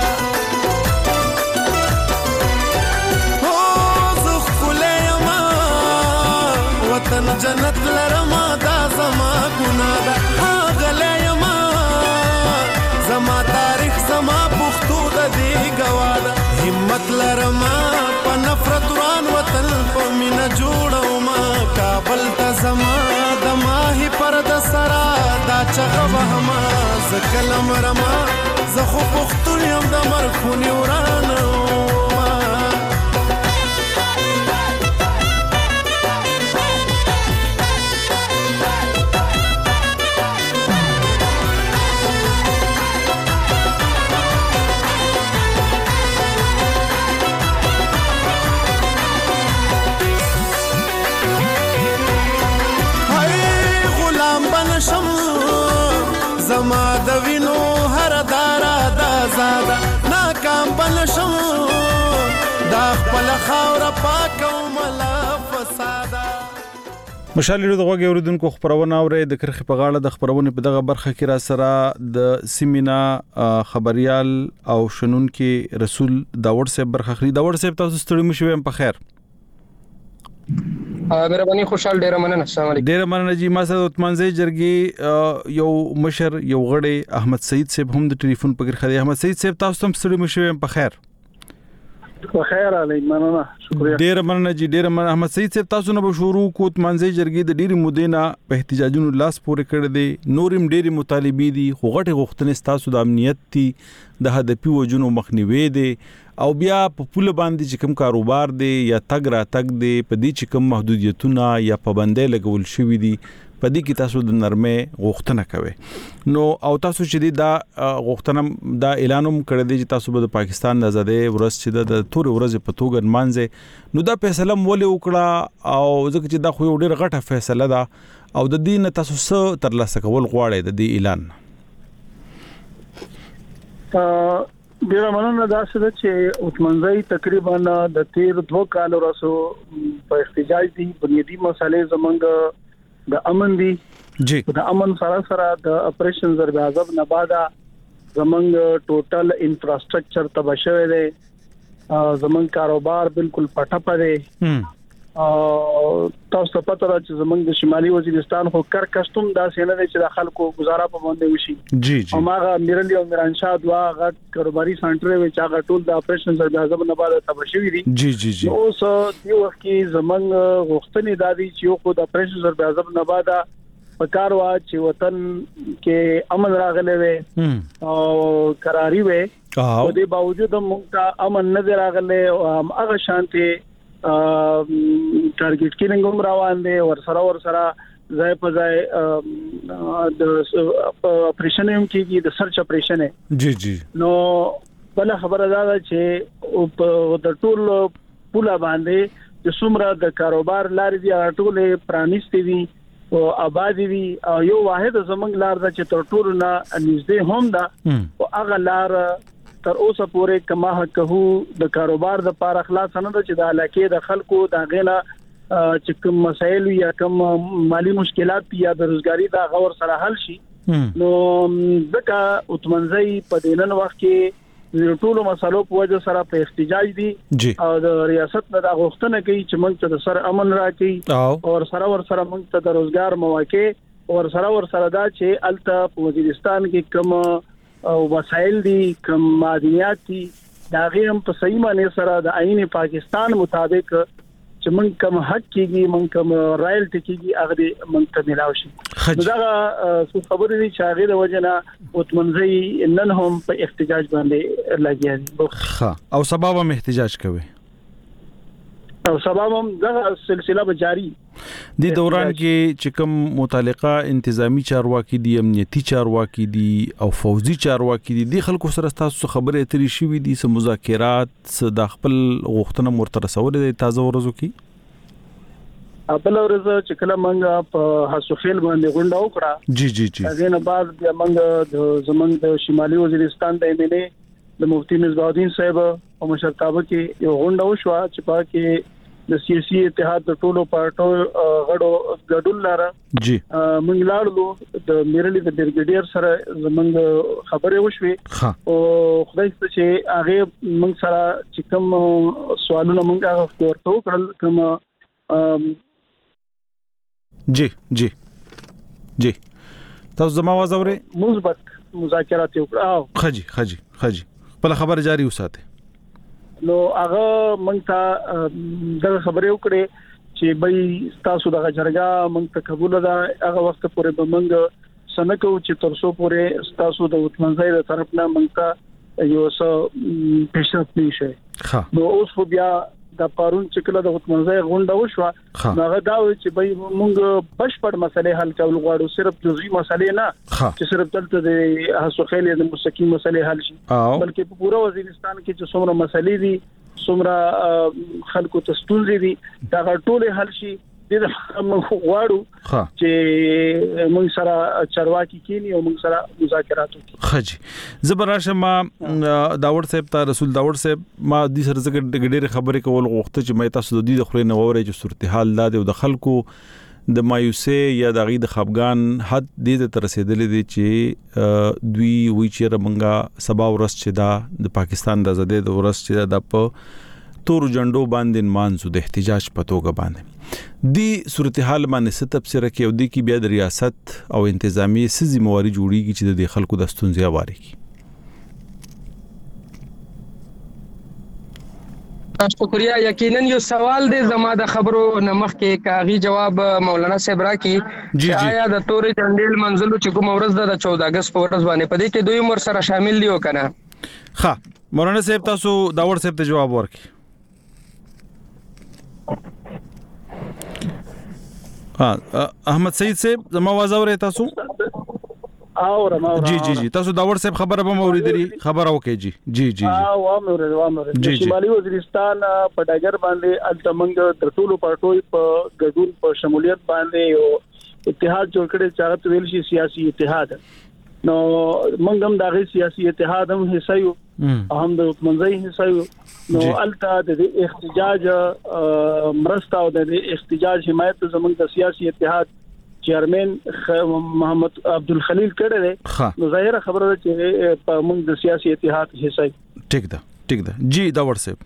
او زخ کله یما وطن جنت لرما دا زما ګناه دا خاغله یما زما تاریخ زما پښتو د دې گوادا همت لرما په نفرت وران وطن په مینا جوړو ما کابل ته زما د ماهی پر د سرا دا چغه وهما زکل مرما زه خو پختون یم د مرخونی ورانه خوشاله د غوږی اوریدونکو خبرونه اوري د کرخ په غاړه د خبرونه په دغه برخه کې را سره د سیمینا خبريال او شنونکو رسول داوړ صاحب برخه خري داوړ صاحب تاسو ستړي مشوي په خیر مهرباني خوشحال ډیر مننه السلام علیکم ډیر مننه جی ما سره عثمانزی جرګي یو مشر یو غړی احمد سعید صاحب هم د ټلیفون په کې خدي احمد سعید صاحب تاسو هم ستړي مشوي په خیر په خیر علي مننه شکریہ ډیر مننه جی ډیر مننه احمد سعید صاحب تاسو نه شروع کو عثمانزی جرګي د ډیری مودینا په احتجاجونو لاس پورې کړی دي نورم ډیری مطالبه دي خو غټه غوښتنې تاسو د امنیت دي د هدفي وجونو مخنیوي دي او بیا په پوله باندې چې کوم کاروبار دي یا تګ را تګ دي په دې چې کوم محدودیتونه یا پابندۍ لګول شوې دي په دې کې تاسو د نرمه غوښتنه کوي نو او تاسو چې دا غوښتنه دا اعلانوم کړی دی چې تاسو به د پاکستان د آزادۍ ورځ چې د تور ورځ په توګه مانځي نو دا فیصله مولې وکړه او ځکه چې دا خو یو ډیر غټه فیصله ده او د دین تاسو څه تر لاسه کول غواړئ د دې اعلان ا ډیر مننه دا څه چې عثمانزی تقریبا د تیر دوه کال ورسو په احتجاج دي بنیادی مسالې زمونږ د امن دي جی د امن سره سره د اپریشن ضرب عذاب نه بعد زمونږ ټوټل انفراستراکچر تباہ شوی دی زمونږ کاروبار بالکل پټه پدې او تاسو پته را چې زمونږ د شمالي وزیرستان خو کار کستوم دا سینه دی چې د خلکو گزاره په باندې وشي جی جی هماغه میرلی او میرانشاه دوا غټ کاروباري سنټر وي چې هغه ټول د اپریشن ضرب عذاب نه بعد تباہ شوی دي جی جی جی اوس دی وخت کې زمونږ غوښتنې دادي چې یو خو د اپریشن ضرب عذاب نه بعد پکار وا چې وطن کې امن راغلی وي او قراری وي او د باوجود موږ ته امن نه راغلی او هغه شانتي ټارګټ کینګ هم روان دي ور سره ور سره ځای په ځای د اپریشن هم کیږي د سرچ اپریشن جی جی نو بل خبره دا چې د ټول پولا باندې د سومره د کاروبار لارې دی ټول پرانیستي وي او آباد وي او یو واحد زمنګ لار دا چې تر ټول نه نږدې هم دا او هغه لار تر اوسه پورې کما حقو د کاروبار د پاره خلاص نه ده چې د علاقې د خلکو د غیلا چې کوم مسایل یا کوم مالی مشکلات یا بیروزګاری دا غور سره حل شي نو دغه عثمانزی په دینن وخت کې د ټولو مسالو په وجه سره په احتجاج دي او د ریاست نه د غوښتنه کوي چې موږ ته د سر امن راکړي او سره ور سره موږ ته د روزګار مواقع او سره ور سره دا چې الته په وزیرستان کې کوم او وسایل دي کوم معدنیات دي دا غیم په صحیح معنی سره د آئین پاکستان مطابق چې موږ کوم حق کیږي موږ کوم رایلټي کیږي هغه دې موږ ته ملاوي شي دا څه خبرې دي چې هغه د وجنه عثمانزی نن هم په احتجاج باندې لګیا دي ها او سبب هم احتجاج کوي او سبب هم دا سلسله به جاری د دوران کې چې کوم متعلقه انتظامی چارواکي دي امنیتي چارواکي دي او فوزي چارواکي دي د خلکو سره تاسو خبرې اترې شوې دي سم مذاکرات س د خپل غوښتنه مرتبه سره د تازه ورځو کې خپل ورځ چې کله موږ په حسوخیل باندې غونډه وکړه جی جی جی هغه نه بعد بیا موږ د زمنګ د شمالي وزیرستان د ایمنه د مفتی مصباح الدین صاحب او مشرتابه کې یو غونډه وشوه چې پاکه د سیاسي اتحاد د ټولو پارټو غړو ګډون لاره جی موږ لاړو د میرلی د برګیډیر سره زمونږ خبرې وشوي او خدای ته چې هغه موږ سره چې کوم سوالونه موږ هغه ورته وکړل کوم جی جی جی تاسو زما आवाज اورئ مثبت مذاکرات وکړه خجی خجی خجی بل خبر جاری وساته نو هغه مونږ ته د خبرې وکړې چې بای تاسو د جرګه مونږ ته قبول ده هغه وخت پورې به مونږ سنکو چې تر څو پورې تاسو د عثمانزی تر طرف نه مونږ ته یو څه پیشرفت نشي نو اوس خو بیا د پارون چې کله د عثمانزی غونډه وشوه هغه دا و چې بای مونږ بشپړ مسلې حل کول غواړو صرف جزئي مسلې نه چې صرف دلته د حسوخیل د مستقیم مسلې حل شي بلکې په پورا وزیرستان کې چې څومره مسلې دي څومره خلکو ته ستونزې دي دا ټول حل شي د موږ غواړو چې موږ سره چرواکي کینی او موږ سره مذاکرات وکړو خجی زبراشه ما داوړ صاحب ته رسول داوړ صاحب ما د سره زګ ډېر خبرې کول غوښته چې مې تاسو د دې خوري نه وره چې صورتحال لاده او د خلکو د مایوسه یا د غي د خپګان حد دې ته رسیدلې دي چې دوی وی چې رمنګا سبا ورځ چې دا د پاکستان د آزادۍ د ورځ چې دا په تور جنډو باندې مانزو د احتجاج په توګه باندې دی صورتحال باندې ست تفسیر کې او د کی بیا د ریاست او انتظامی سزي مواري جوړیږي چې د خلکو د ستونزې واري کی. شکریہ. یقینا یو سوال دی زما د خبرو نمخ کې کاغي جواب مولانا صاحب را کی چې آیا د تورې چندیل منزلو چې کوم ورځ د چودہ اگست په ورځ باندې پدې کې دوی مر سره شامل دي او کنه؟ ها مولانا صاحب تاسو داور صاحب ته جواب ورکړئ. ها احمد سعید صاحب زما आवाज اورئ تاسو؟ اور ما جی جی جی تاسو داور صاحب خبره به موریدري خبره وکي جی جی جی ها و امر و امر شمالي وزیرستان په ډاګر باندې التمنګ تر ټولو پټوي په ګډون په شمولیت باندې او اتحاد جوړ کړي چاغت ویل شي سیاسي اتحاد نو منګم دغه سیاسي اتحاد هم حصہ یو هم د منځي حصہ یو نو الته د احتجاج مرسته او د احتجاج حمایت زمونږ د سیاسي اتحاد چیرمن محمد عبدالخلیل کړه دی نو ظاهره خبره ده چې په موږ د سیاسي اتحاد حصہ ټیک ده ټیک ده جی دا ورسه.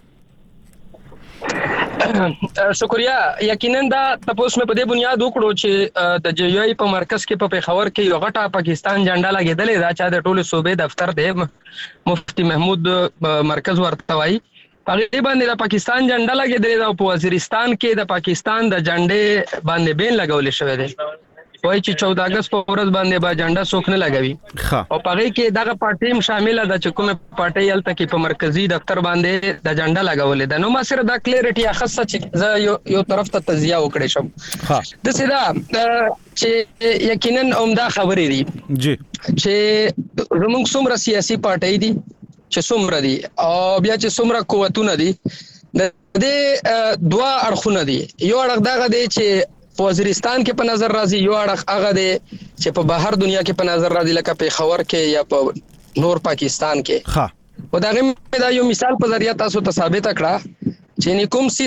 شکریہ. یقینا دا تاسو مې په دې بنیاد وکړو چې د جې یو ای په مرکز کې په پیښور کې یو غټه پاکستان جنډا لګیدلې دا چې د ټولو صوبې دفتر دی مفتی محمود مرکز ورته وایي هغه باندې د پاکستان جنډا لګیدلې دا په وزیرستان کې د پاکستان د جنډې باندې بین لګول شوی دی وای چې چودہ اگست په ورځ باندې با جنډا څوک نه لګوي او په هغه کې دغه پارټي هم شامل ده چې کومه پارټي الته کې په مرکزی دفتر باندې د جنډا لګولې ده. نو ما سره دا کلیریټي اخصه چې زه یو یو طرف ته تزیه وکړې شم ها د سیدا چې یقینا عمده خبرې دي جی چې زموږ څومره سیاسي پارټي دي چې څومره دي او بیا چې څومره قوتونه دي د دې دوا اړخونه دي. یو اړخ دغه دی چې په وزیرستان کې په نظر راځي یو اړخ هغه دی چې په بهر دنیا کې په نظر راځي لکه په خور کې یا په نور پاکستان کې ها او دا غو دا یو مثال په ذریعہ تاسو ته ثابت کړه چې کوم سي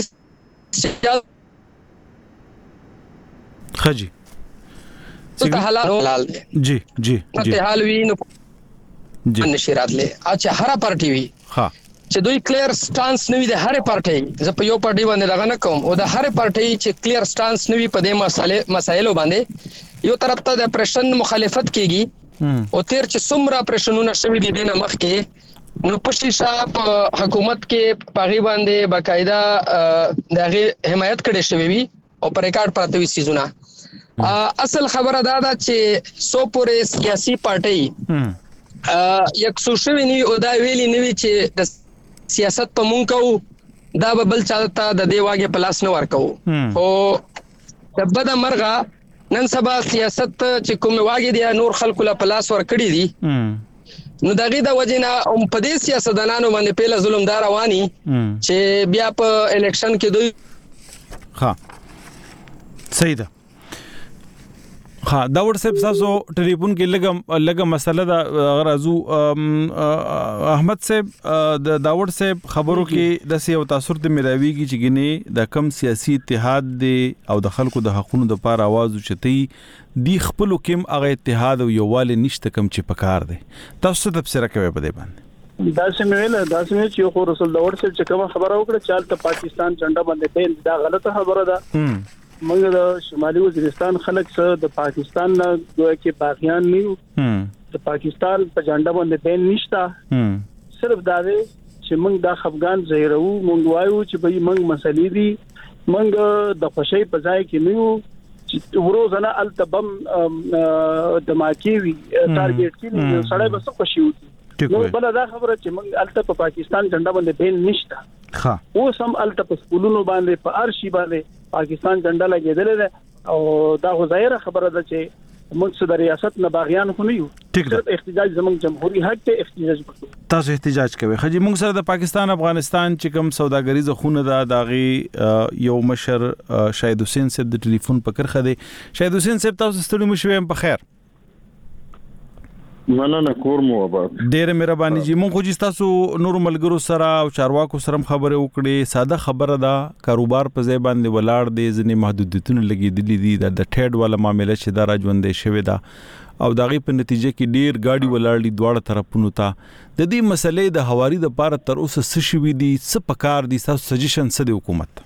خجی ته حلال دی جی جی جی حال وی نو جی نشرات له اچھا هر پارټي وی ها چې دوی کلیر سټانس نوي د هر پارټي زه په یو پارټي باندې راغنه کوم او د هر پارټي چې کلیر سټانس نوي په دې مسائل مسایلو باندې یو طرف ته د پرشن مخالفت کیږي او تیر چې څومره پرشنونه شوي دي د مخ کې نو په شیشه په حکومت کې پاغي باندې باقاعده دغه حمایت کړي شوی وي او پر ریکارډ پراته وي سيزونه اصل خبره دا ده چې سو پورې سیاسي پارټي یک سوشوي ني او دا ویلي نوي چې د سیاست په مونږ کو دا به بل چاته د دی واګه پلاس نه ورکو او د بده مرغه نن سبا سیاست چې کوم واګه دی نور خلکو لا پلاس ور کړی دي نو دغه د وجینا هم په دې سیاستدانانو باندې پیله ظلم دار رواني چې بیا په الیکشن کې دوی ها صحیح ده. ها دا ورسې تاسو ټلیفون کې لګم لګم مسله دا غرازو احمد صاحب د داور صاحب خبرو کې د سیو تاثیر ته ملاویږي چې ګنې د کم سیاسي اتحاد دی او د خلکو د حقوقو د پاره आवाज چتي دی خپل کوم هغه اتحاد او یوواله نشته کم چې پکار دی تاسو ته تفسیر کوي په دې باندې دا سیمه دا سیمه چې خو رسول داور صاحب چې کوم خبره وکړه چې حالت پاکستان جنډا باندې بین دا غلطه خبره ده. موږ د شمالي وزیرستان خلک سره د پاکستان نه دوی کې باغیان نیو د پاکستان په جنډا باندې بین نشتا صرف دا دی چې موږ د افغان زهرو موږ وایو چې به موږ مسلې دي موږ د خوشي په ځای کې نیو چې ورځنه التبم د ماکیوي ټارګټ کې سړی بس خوشي وي نو بل دا خبره چې موږ الته په پاکستان جنډا باندې بین نشتا ها او سم الته په سکولونو باندې په ارشي باندې پاکستان جنډا لګیدل او دا ظاهره خبره ده چې موږ د ریاست نه باغیان خو نه یو صرف احتجاج زموږ جمهوریت حق ته احتجاج وکړو تاسو احتجاج کوي خجی موږ سره د پاکستان افغانستان چې کوم سوداګریزه خونه ده داغي یو مشر شاهد حسین صاحب د ټلیفون په کرخه دی. شاهد حسین صاحب تاسو ستړي مشوي په خیر مننه کور مو آباد. ډېر مهرباني جی. مونږ خو چې تاسو نور ملګرو سره او چارواکو سره خبرې وکړې. ساده خبره ده کاروبار په ځای باندې ولاړ دی، ځینې محدودیتونه لګېدلي دي، د ټیډ والا معامله چې دا راژوندې شوې ده او د هغې په نتیجه کې ډېر ګاډي ولاړ دي دواړه طرفونو ته. د دې مسلې د هواري دپاره تر اوسه څه شوي دي، څه پکار دي، ستاسو سجیشن څه دی حکومت؟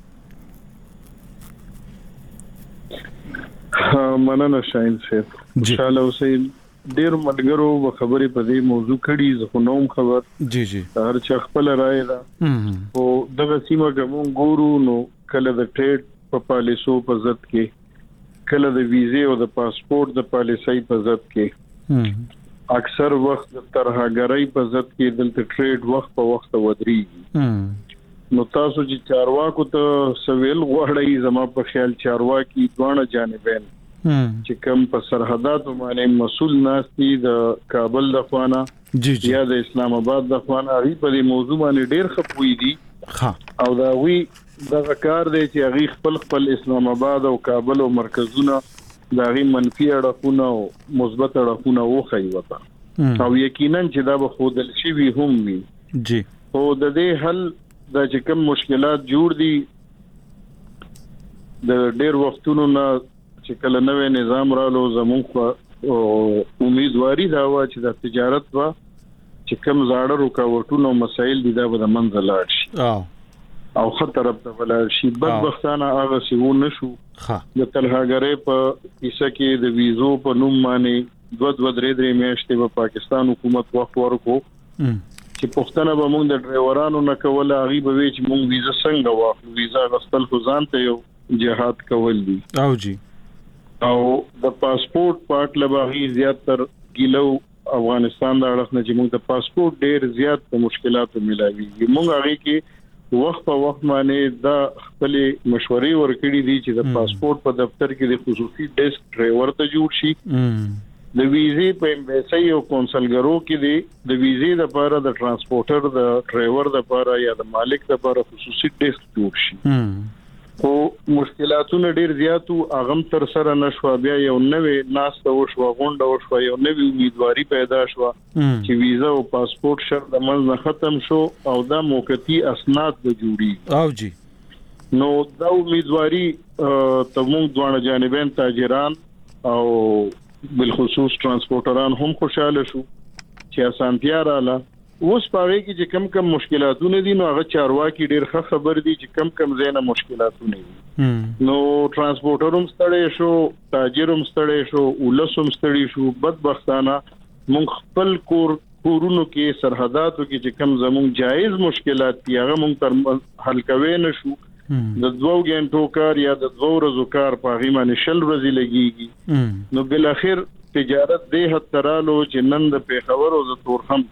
مننه شاهین صاحب. خوشاله اوسئ. ډېر ملګرو به خبرې په دې موضوع کړي، زه خو نوم خبر جی جی هر چا خپل رائے ده. او دغه سیمه کوم ګورو نو کله د ټریډ په پالیسو په ضد کې، کله د ویزې او د پاسپورت د پالیسۍ په ضد کې، اکثر وخت د ترهګرۍ په ضد کې دلته ټریډ وخت په وخت ودرېږي. نو تاسو چې چارواکو ته سویل غواړئ، زما په خیال چارواکي دوه جانبین چې کوم په سرحداتو باندې مسؤل ناشتي د کابل د خوانه جی جی یا د اسلام آباد د خوانه هغه په دې موضوع باندې ډېر خپوي دي. ها او دا وی د کار دی چې هغه خپل خپل اسلام آباد او کابل او مرکزونه دا غي منفي اړخونه او مثبت اړخونه وخی وتا او یقینا چې دا به خودل شي وي هم وي جی. او د دې حل د چې کوم مشکلات جوړ دي د ډېر وختونو نه چې کله نوې نظام رالو زموږ امیدواري دا و چې د تجارت وا چې کوم زاړه رکاوټونه او مسایل دي دا به د منځ لاړ شي او خطر په ولر شي. بدبختانه هغه سی و نشو. د تلهاګرې په کیسه کې د ویزو په نوم باندې دوه دوه درې درې میاشتې په پاکستان حکومت وخت ورکو چې پښتنه به موږ د ډرایورانو نه کوله، هغه به وی چې موږ ویزه څنګه واخلو. ویزا غوښتل خو ځان ته یو جهاد کول دي. او جی او د پاسپورت پارت لباغي زیات تر ګیلو افغانستان د اړخ نه چې موږ د پاسپورت ډېر زیات په مشکلاتو ملاوي. موږ هغه کې وخت په وخت باندې د خپل مشورې ورکړې دي چې د پاسپورت په دفتر کې د خصوصي ډیسک ډرایور ته جوړ شي. د ویزې په امبیسي او کونسلګرو کې دي د ویزې لپاره د ترانسپورټر د ډرایور لپاره یا د مالک لپاره خصوصي ډیسک جوړ شي. خو مشکلاتونه ډیر زیاتو اغم تر سره نشو. بیا یو نوې ناسته وشو، غونډه وشو، یو نوې امیدواري پیدا شو چې ویزا او پاسپورت شرط د منځ ختم شو او دا موقتی اسناد به جوړي. او جی نو دا امیدواري ته موږ دوه جانبین تاجران او بالخصوص ترانسپورټران هم خوشاله شو چې اسانتیا رااله. اوس پاره کې چې کم کم مشکلاتونه دي نو هغه چارواکي ډېر ښه خبر دي چې کم کم زینه مشکلاتونه دي. نو ترانسپورټر هم ستړي شو، تاجر هم ستړي شو، ولس هم ستړي شو. بدبختانه مونږ خپل کور کورونو کې سرحداتو کې چې کم زموږ جایز مشکلات دي هغه مونږ تر حل کوي نشو. د دوه غنټو کار یا د دوه ورځو کار په هغه باندې شل ورځې لګيږي. نو بل اخر تجارت دې حد ترالو چې نن د پیښور او د تورخم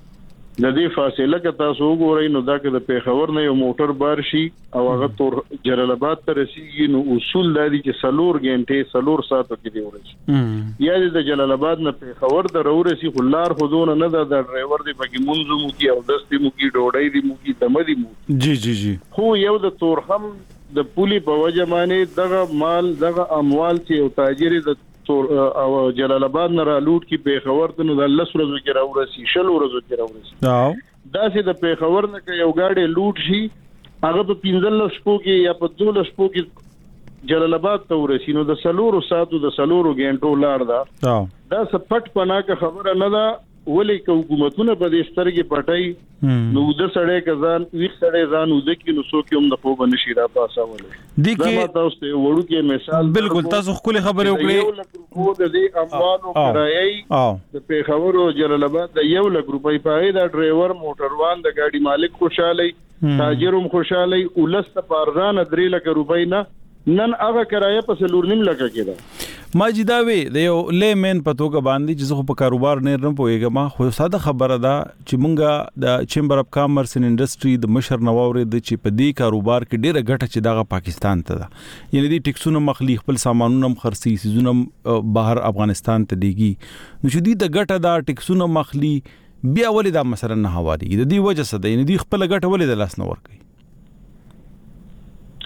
د دې فاصله کې تاسو وګورئ نو دا کې د پیښور نه یو موټر بار شي او هغه تور جلال آباد ته رسیږي نو اصول دا دي چې سلور غنټې سلور ساعتو کې دی ورسي. یا د جلال آباد نه پیښور ته ورسي خلار خودونه نه د ډرایور دی پکې منځو مو کې او دستي مو کې ډوډۍ دی مو کې دمدي مو جی جی جی. خو یو د تورخم د پولی په وجه باندې دغه مال دغه اموال چې او تاجر د او جلال آباد نه را لوټ کی پیښور ته نو د لس ورځو کې راورسي، شل ورځو کې راورسي. دا چې د پیښور نه یو گاډي لوټ شي هغه په پنځلس شپو کې یا په دولس شپو کې جلال آباد ته ورسي نو د سلورو ساتو د سلورو غنټو لار دا دا سپټ پناکه خبره نه ده. ولې کو حکومتونه په دې سترګې پټای نو د سړې کزان وی سړې ځان وځي کې نو سو کې هم د په بنشي را پاسه ولې دي کې تاسو ته وړو کې مثال بالکل تاسو خپل خبرې وکړي. یو لک روپو د دې اموالو کرایي د پیښور او جلال آباد د یو لک روپۍ پای دا ډرایور موټروان د ګاډي مالک خوشاله، تاجرم خوشاله، ولست پارزان درې لک روپۍ نه نن هغه کرایه په سلور نیم لک کېده. ماجداوي د یو لیمن په توګه باندې چې زه په کاروبار نه رم پويګم خو ساده خبره ده چې مونږه د چیمبر اف کامرس ان انډستری د مشر نواوري د چې په دې کاروبار کې ډیره ګټه چې دغه پاکستان ته ده. یعنی دې ټیکسونه مخلي خپل سامانونه خرڅي سيزونه بهر افغانستان ته دیږي نو چې دې د ګټه دا ټیکسونه مخلي بیا ولې دا مثلا نه حواله د دې وجه څه ده. یعنی دې خپل ګټه ولې د لاس نه ور کوي.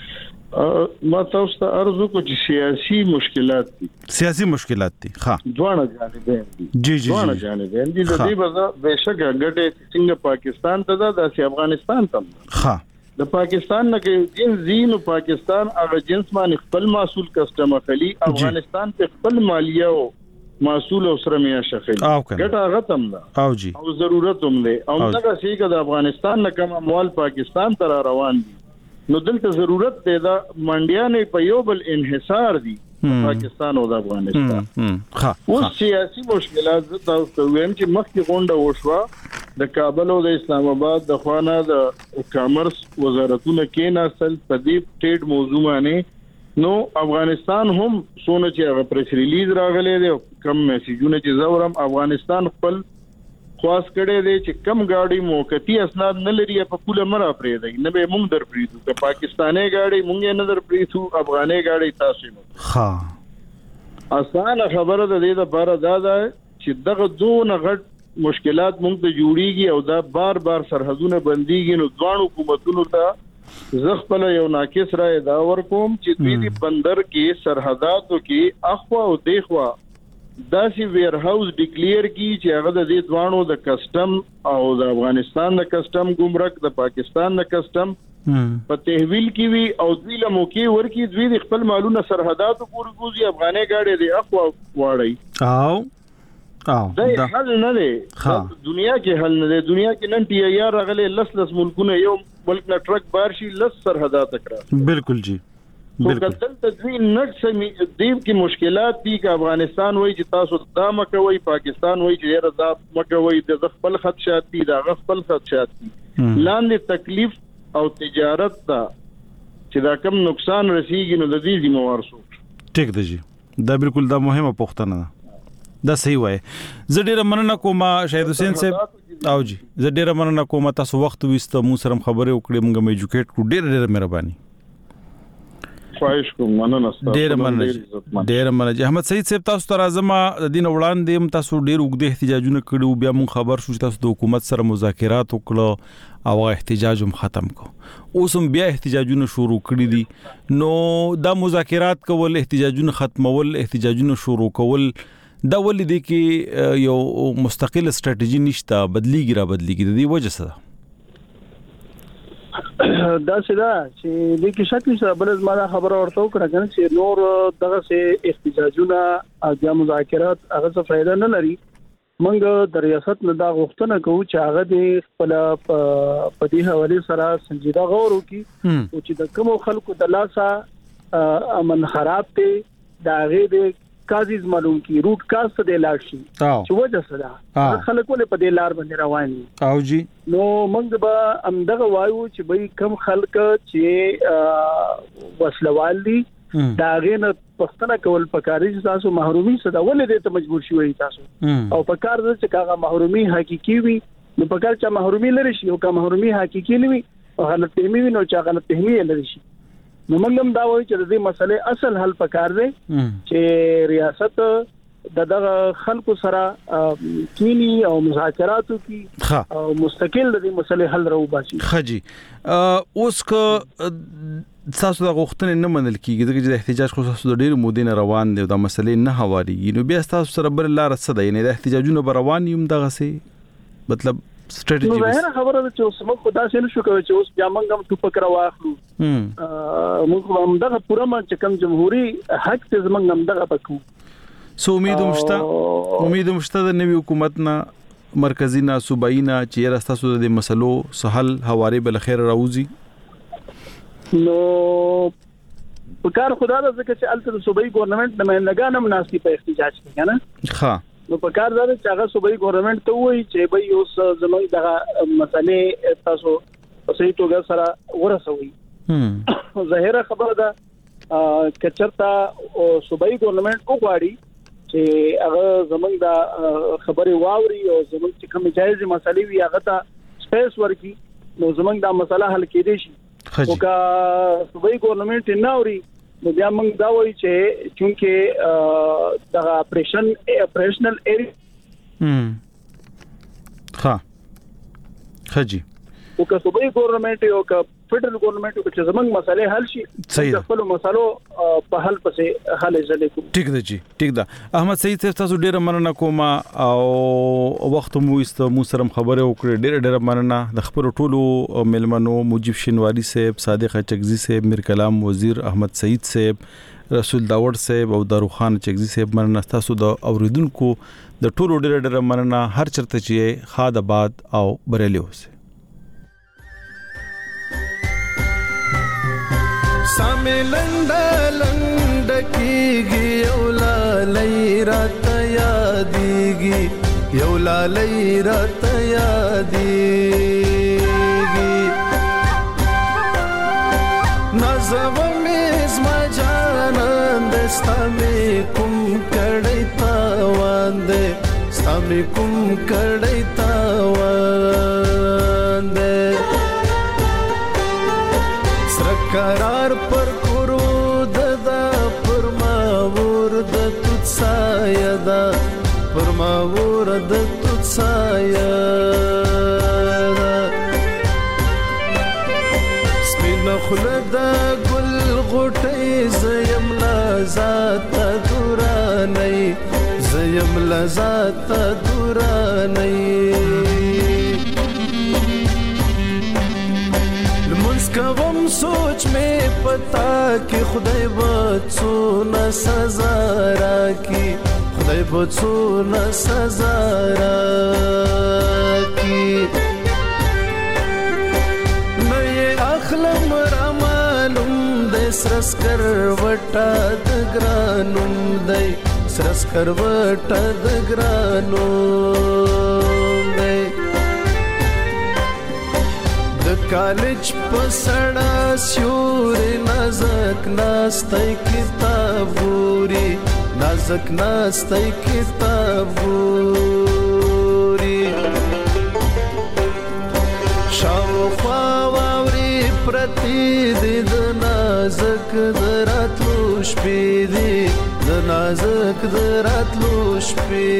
ما تاسو ته ارزو کو چې سیاسي مشکلات دي سیاسي مشکلات دي ها دوه جانبین دي جی جی دوه جانبین دي د دې بزا بهشکه ګټه څنګه پاکستان ته ده د افغانستان ته ها د پاکستان نه کې جنس زین پاکستان هغه جنس باندې خپل محصول کسٹم اخلي افغانستان ته خپل مالیه او محصول او سره میا شخلي ګټه هغه تم ده او جی او ضرورت هم ده او دغه شي چې د افغانستان نه کوم اموال پاکستان ته روان دي نو دلته ضرورت دی دا منډیانې په یو بل انحصار دي پاکستان او د افغانستان ها اوس سیاسي مشکلات د تاسو ویم چې مخکې غونډه وشوه د کابل او د اسلام آباد د خوانه د کامرس وزارتونو کې ناسل په دې ټریډ موضوع باندې نو افغانستان هم سونه چې هغه پریس ریلیز راغلی دی کم میسجونه چې زورم افغانستان خپل خاص کړي دي چې کم گاډي موقتی اسناد نه لري په کوله مرا پرې دی نه به مونږ در پریدو که پاکستاني گاډي مونږ نه در پریدو افغاني گاډي تاسو نو ها اسانه خبره ده د لپاره دا ده چې دغه دوه غټ مشکلات مونږ ته جوړیږي او دا بار بار سرحدونه بنديږي نو ځوان حکومتونو ته زغپل یو ناقص رائے دا ور کوم چې دوی د بندر کې سرحداتو کې اخوا او دیخوا داسي ویر هاوس ډیکلیئر کی چې هغه د دې دوانو د کسٹم او د افغانستان د کسٹم ګمرک د پاکستان د کسٹم په تحویل کې وی او دوی له موقع ورکی دوی د خپل مالونه سرحداتو پورې کوزي افغاني گاډي د اخوا واړی او او دا حل نه دی دنیا کې حل نه دی دنیا کې نن ټي ای آر غلې لس لس ملکونه یو ملک نه ټرک بار شي لس سرحدات کړه بالکل جی بالکل تدوین نټ سمي دیو کې مشکلات دي چې افغانستان وایي چې تاسو دا مکوي پاکستان وایي چې رضا مکوي د خپل خدشات دي د خپل خدشات دي لاندې تکلیف او تجارت دا چې دا کم نقصان رسیږي نو د دې ذمہوار څوک ټیک دی جی دا بالکل دا مهمه پوښتنه ده دا صحیح وای زه ډیره مننه کوم شهید حسین صاحب او جی زه ډیره مننه کوم تاسو وخت وست مو سره خبرې وکړې موږ مې ایجوکیټ کړو ډیره ډیره مهرباني خواهش کوم مننه ستاسو ډیر مننه ډیر مننه احمد سعید صاحب تاسو ته راځم د دین وړاندې هم تاسو ډیر وګړي احتجاجونه کړو بیا مون خبر شو چې تاسو د حکومت سره مذاکرات وکړو او احتجاج هم ختم کو اوس هم بیا احتجاجونه شروع کړی دي نو دا مذاکرات کول احتجاجونه ختمول احتجاجونه شروع کول دا ولې دي کې یو مستقله ستراتیژي نشته بدلیږي را بدلیږي د دې وجه څه دا سدا چې د کې شک نشته بل زما خبره ورته وکړه کنه چې نور دغه سه احتجاجونه او د مذاکرات هغه څه فائدہ نه لري موږ د ریاست نه دا غوښتنه کوو چې هغه د خپل په دې حواله سره سنجیده غور وکړي او چې د کوم خلکو د لاسه امن خراب ته دا غي د کازیز معلوم کی روټ کاست د لاړ شي چې وجه سره خلک ولې په دې لار باندې روان دي او جی نو موږ به امدغه وایو چې به کم خلک چې وسلوال دي دا غینه پښتنه کول پکاري چې تاسو محرومي صدا ولې دې ته مجبور شوي تاسو او پکار دې چې هغه محرومي حقيقي وي نو پکار چې محرومي لري شي او که محرومي حقيقي نه وي او غلط فهمي وي نو چې غلط فهمي لري شي نو موږ هم دا وایو چې د دې مسلې اصل حل پکار دی چې ریاست د دغه خلکو سره کینی او مذاکراتو کی او مستقل د دې مسلې حل راو باسي خجی اوس که تاسو د غوښتنې نه منل کیږي چې د احتجاج خصوصا د ډیر مودې نه روان دي د مسلې نه حوالي نو بیا تاسو سره بل لار څه دی نه د احتجاجونو بر روان یم دغه سي مطلب ستراتیژي نو زه خبره ده چې اوس موږ خدا سره نشو کوي چې اوس بیا موږ هم ټوپک راواخلو موږ هم دغه پوره ما چې کوم جمهوریت حق ته زمونږ هم دغه پکو سو امید مشته امید مشته د نوي حکومت نه مرکزی نه صوبایي نه چې راستاسو د مسلو سهل حواله بل خیر راوځي نو په کار خدا د ځکه چې الته صوبایي ګورنمنت د منګانم ناسي په احتجاج کې کنه ها نو په کار دا چې هغه صوبایي ګورنمنت ته وایي چې به اوس زموږ دغه مسلې تاسو په صحیح توګه سره ورسوي هم ظاهره خبره ده کچرتا صوبایي ګورنمنت وګواړي چې هغه زموږ د خبرې واوري او زموږ چې کوم جایز مسلې وي هغه ته سپیس ورکړي نو زموږ دا مسله حل کېدي شي او کا صوبایي ګورنمنت نه اوري نو بیا موږ دا وایو چې چونکه دا اپریشن اپریشنل ایریا هم ها خجی او که صوبایي ګورنمنت یو که فدرل ګورنمنت چې زمنګ مسالې حل شي صحیح خپل مسالو په حل پسې حل ځلې کو ټیک ده جی ټیک ده احمد سعید صاحب تاسو ډیره مننه کوم او وخت مو است مو سره خبره وکړه ډیره ډیره مننه د خپل ټولو ملمنو مجيب شینواری صاحب صادق چغزی صاحب میر کلام وزیر احمد سعید صاحب رسول داوود صاحب او داروخان چغزی صاحب مننه تاسو د اوریدونکو د ټولو ډیره ډیره مننه هر چرته چې خاد آباد او بریلی اوسه سامې لنډه لنډه کېږي یو لالی راته یادېږي یو لالی راته یادېږي نازوه مې زما جانان دی ستا مې کوم کړی تاوان دی ستا مې کوم کړی تاوان دی سره قرار پر کورو ددا پر ما ور د توت سایه دا پر ما ور د توت سایه دا سپین خلد ګل غټي زیم لذات دوراني زیم لذات دوراني کوم سوچ مې پتا کې خدای به څونه سزا راکړي خدای به څونه سزا راکړي مې اخلم را معلوم دې سرسکر وټا د ګرانوم دې سرسکر وټا د ګرانوم دې کالج پسړا سیوري نازک ناستای کتابوري نازک ناستای کتابوري شاوخوا واوري پرتی دې د نازک دراتلو شپې دې د نازک دراتلو شپې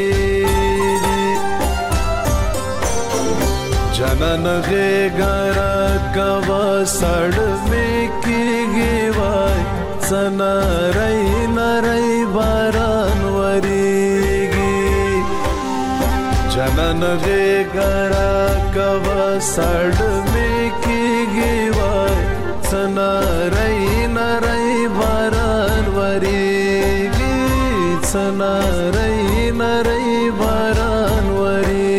جانان غیګارا کوا سړ مې کېږي وای سنارای نارای باران وریږي جانان غیګارا کوا سړ مې کېږي وای سنارای نارای باران وریږي سنارای نارای باران وریږي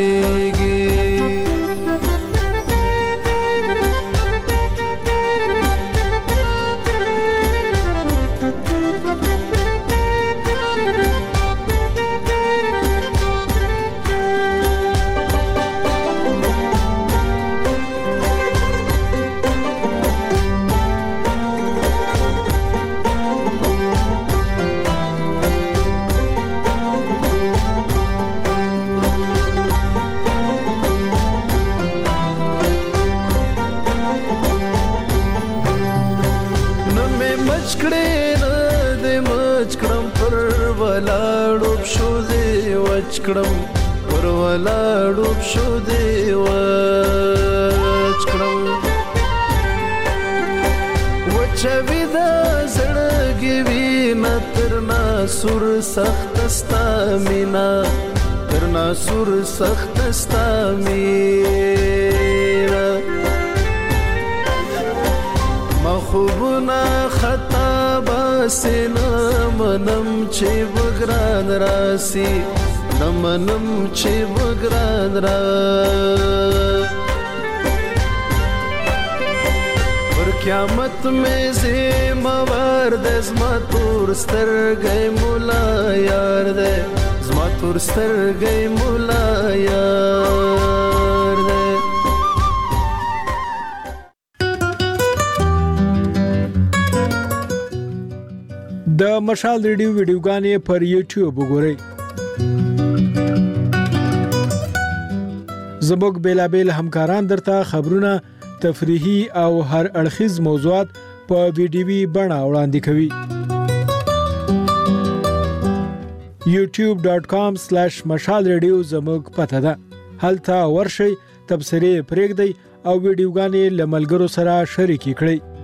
کړم پر ولاړو شو دی وچ کړم وچوي دا زړګي وینا تر ناسور سخت ستا مینا تر ناسور سخت ستا مینا مخوبنا خطا باسنا منم چې بګران راسي نمنم چې وګران را پر قیامت مې زما ور د زما تور سترګې مولا یار دې زما تور سترګې مولا یار دې د مشال ریډیو ویډیوګانې پر یوټیوب وګورئ زموږ بیلابل همکاران درته خبرونه تفریحي او هر اړخیز موضوعات په ویډیوي بڼه وړاندې کوي یوټیوب ډاټ کام سلیش مشال ریډیو زموږ پته ده هلته ورشئ تبصرې پرېږدئ او ویډیوګانې لملګرو سره شریکې کړئ.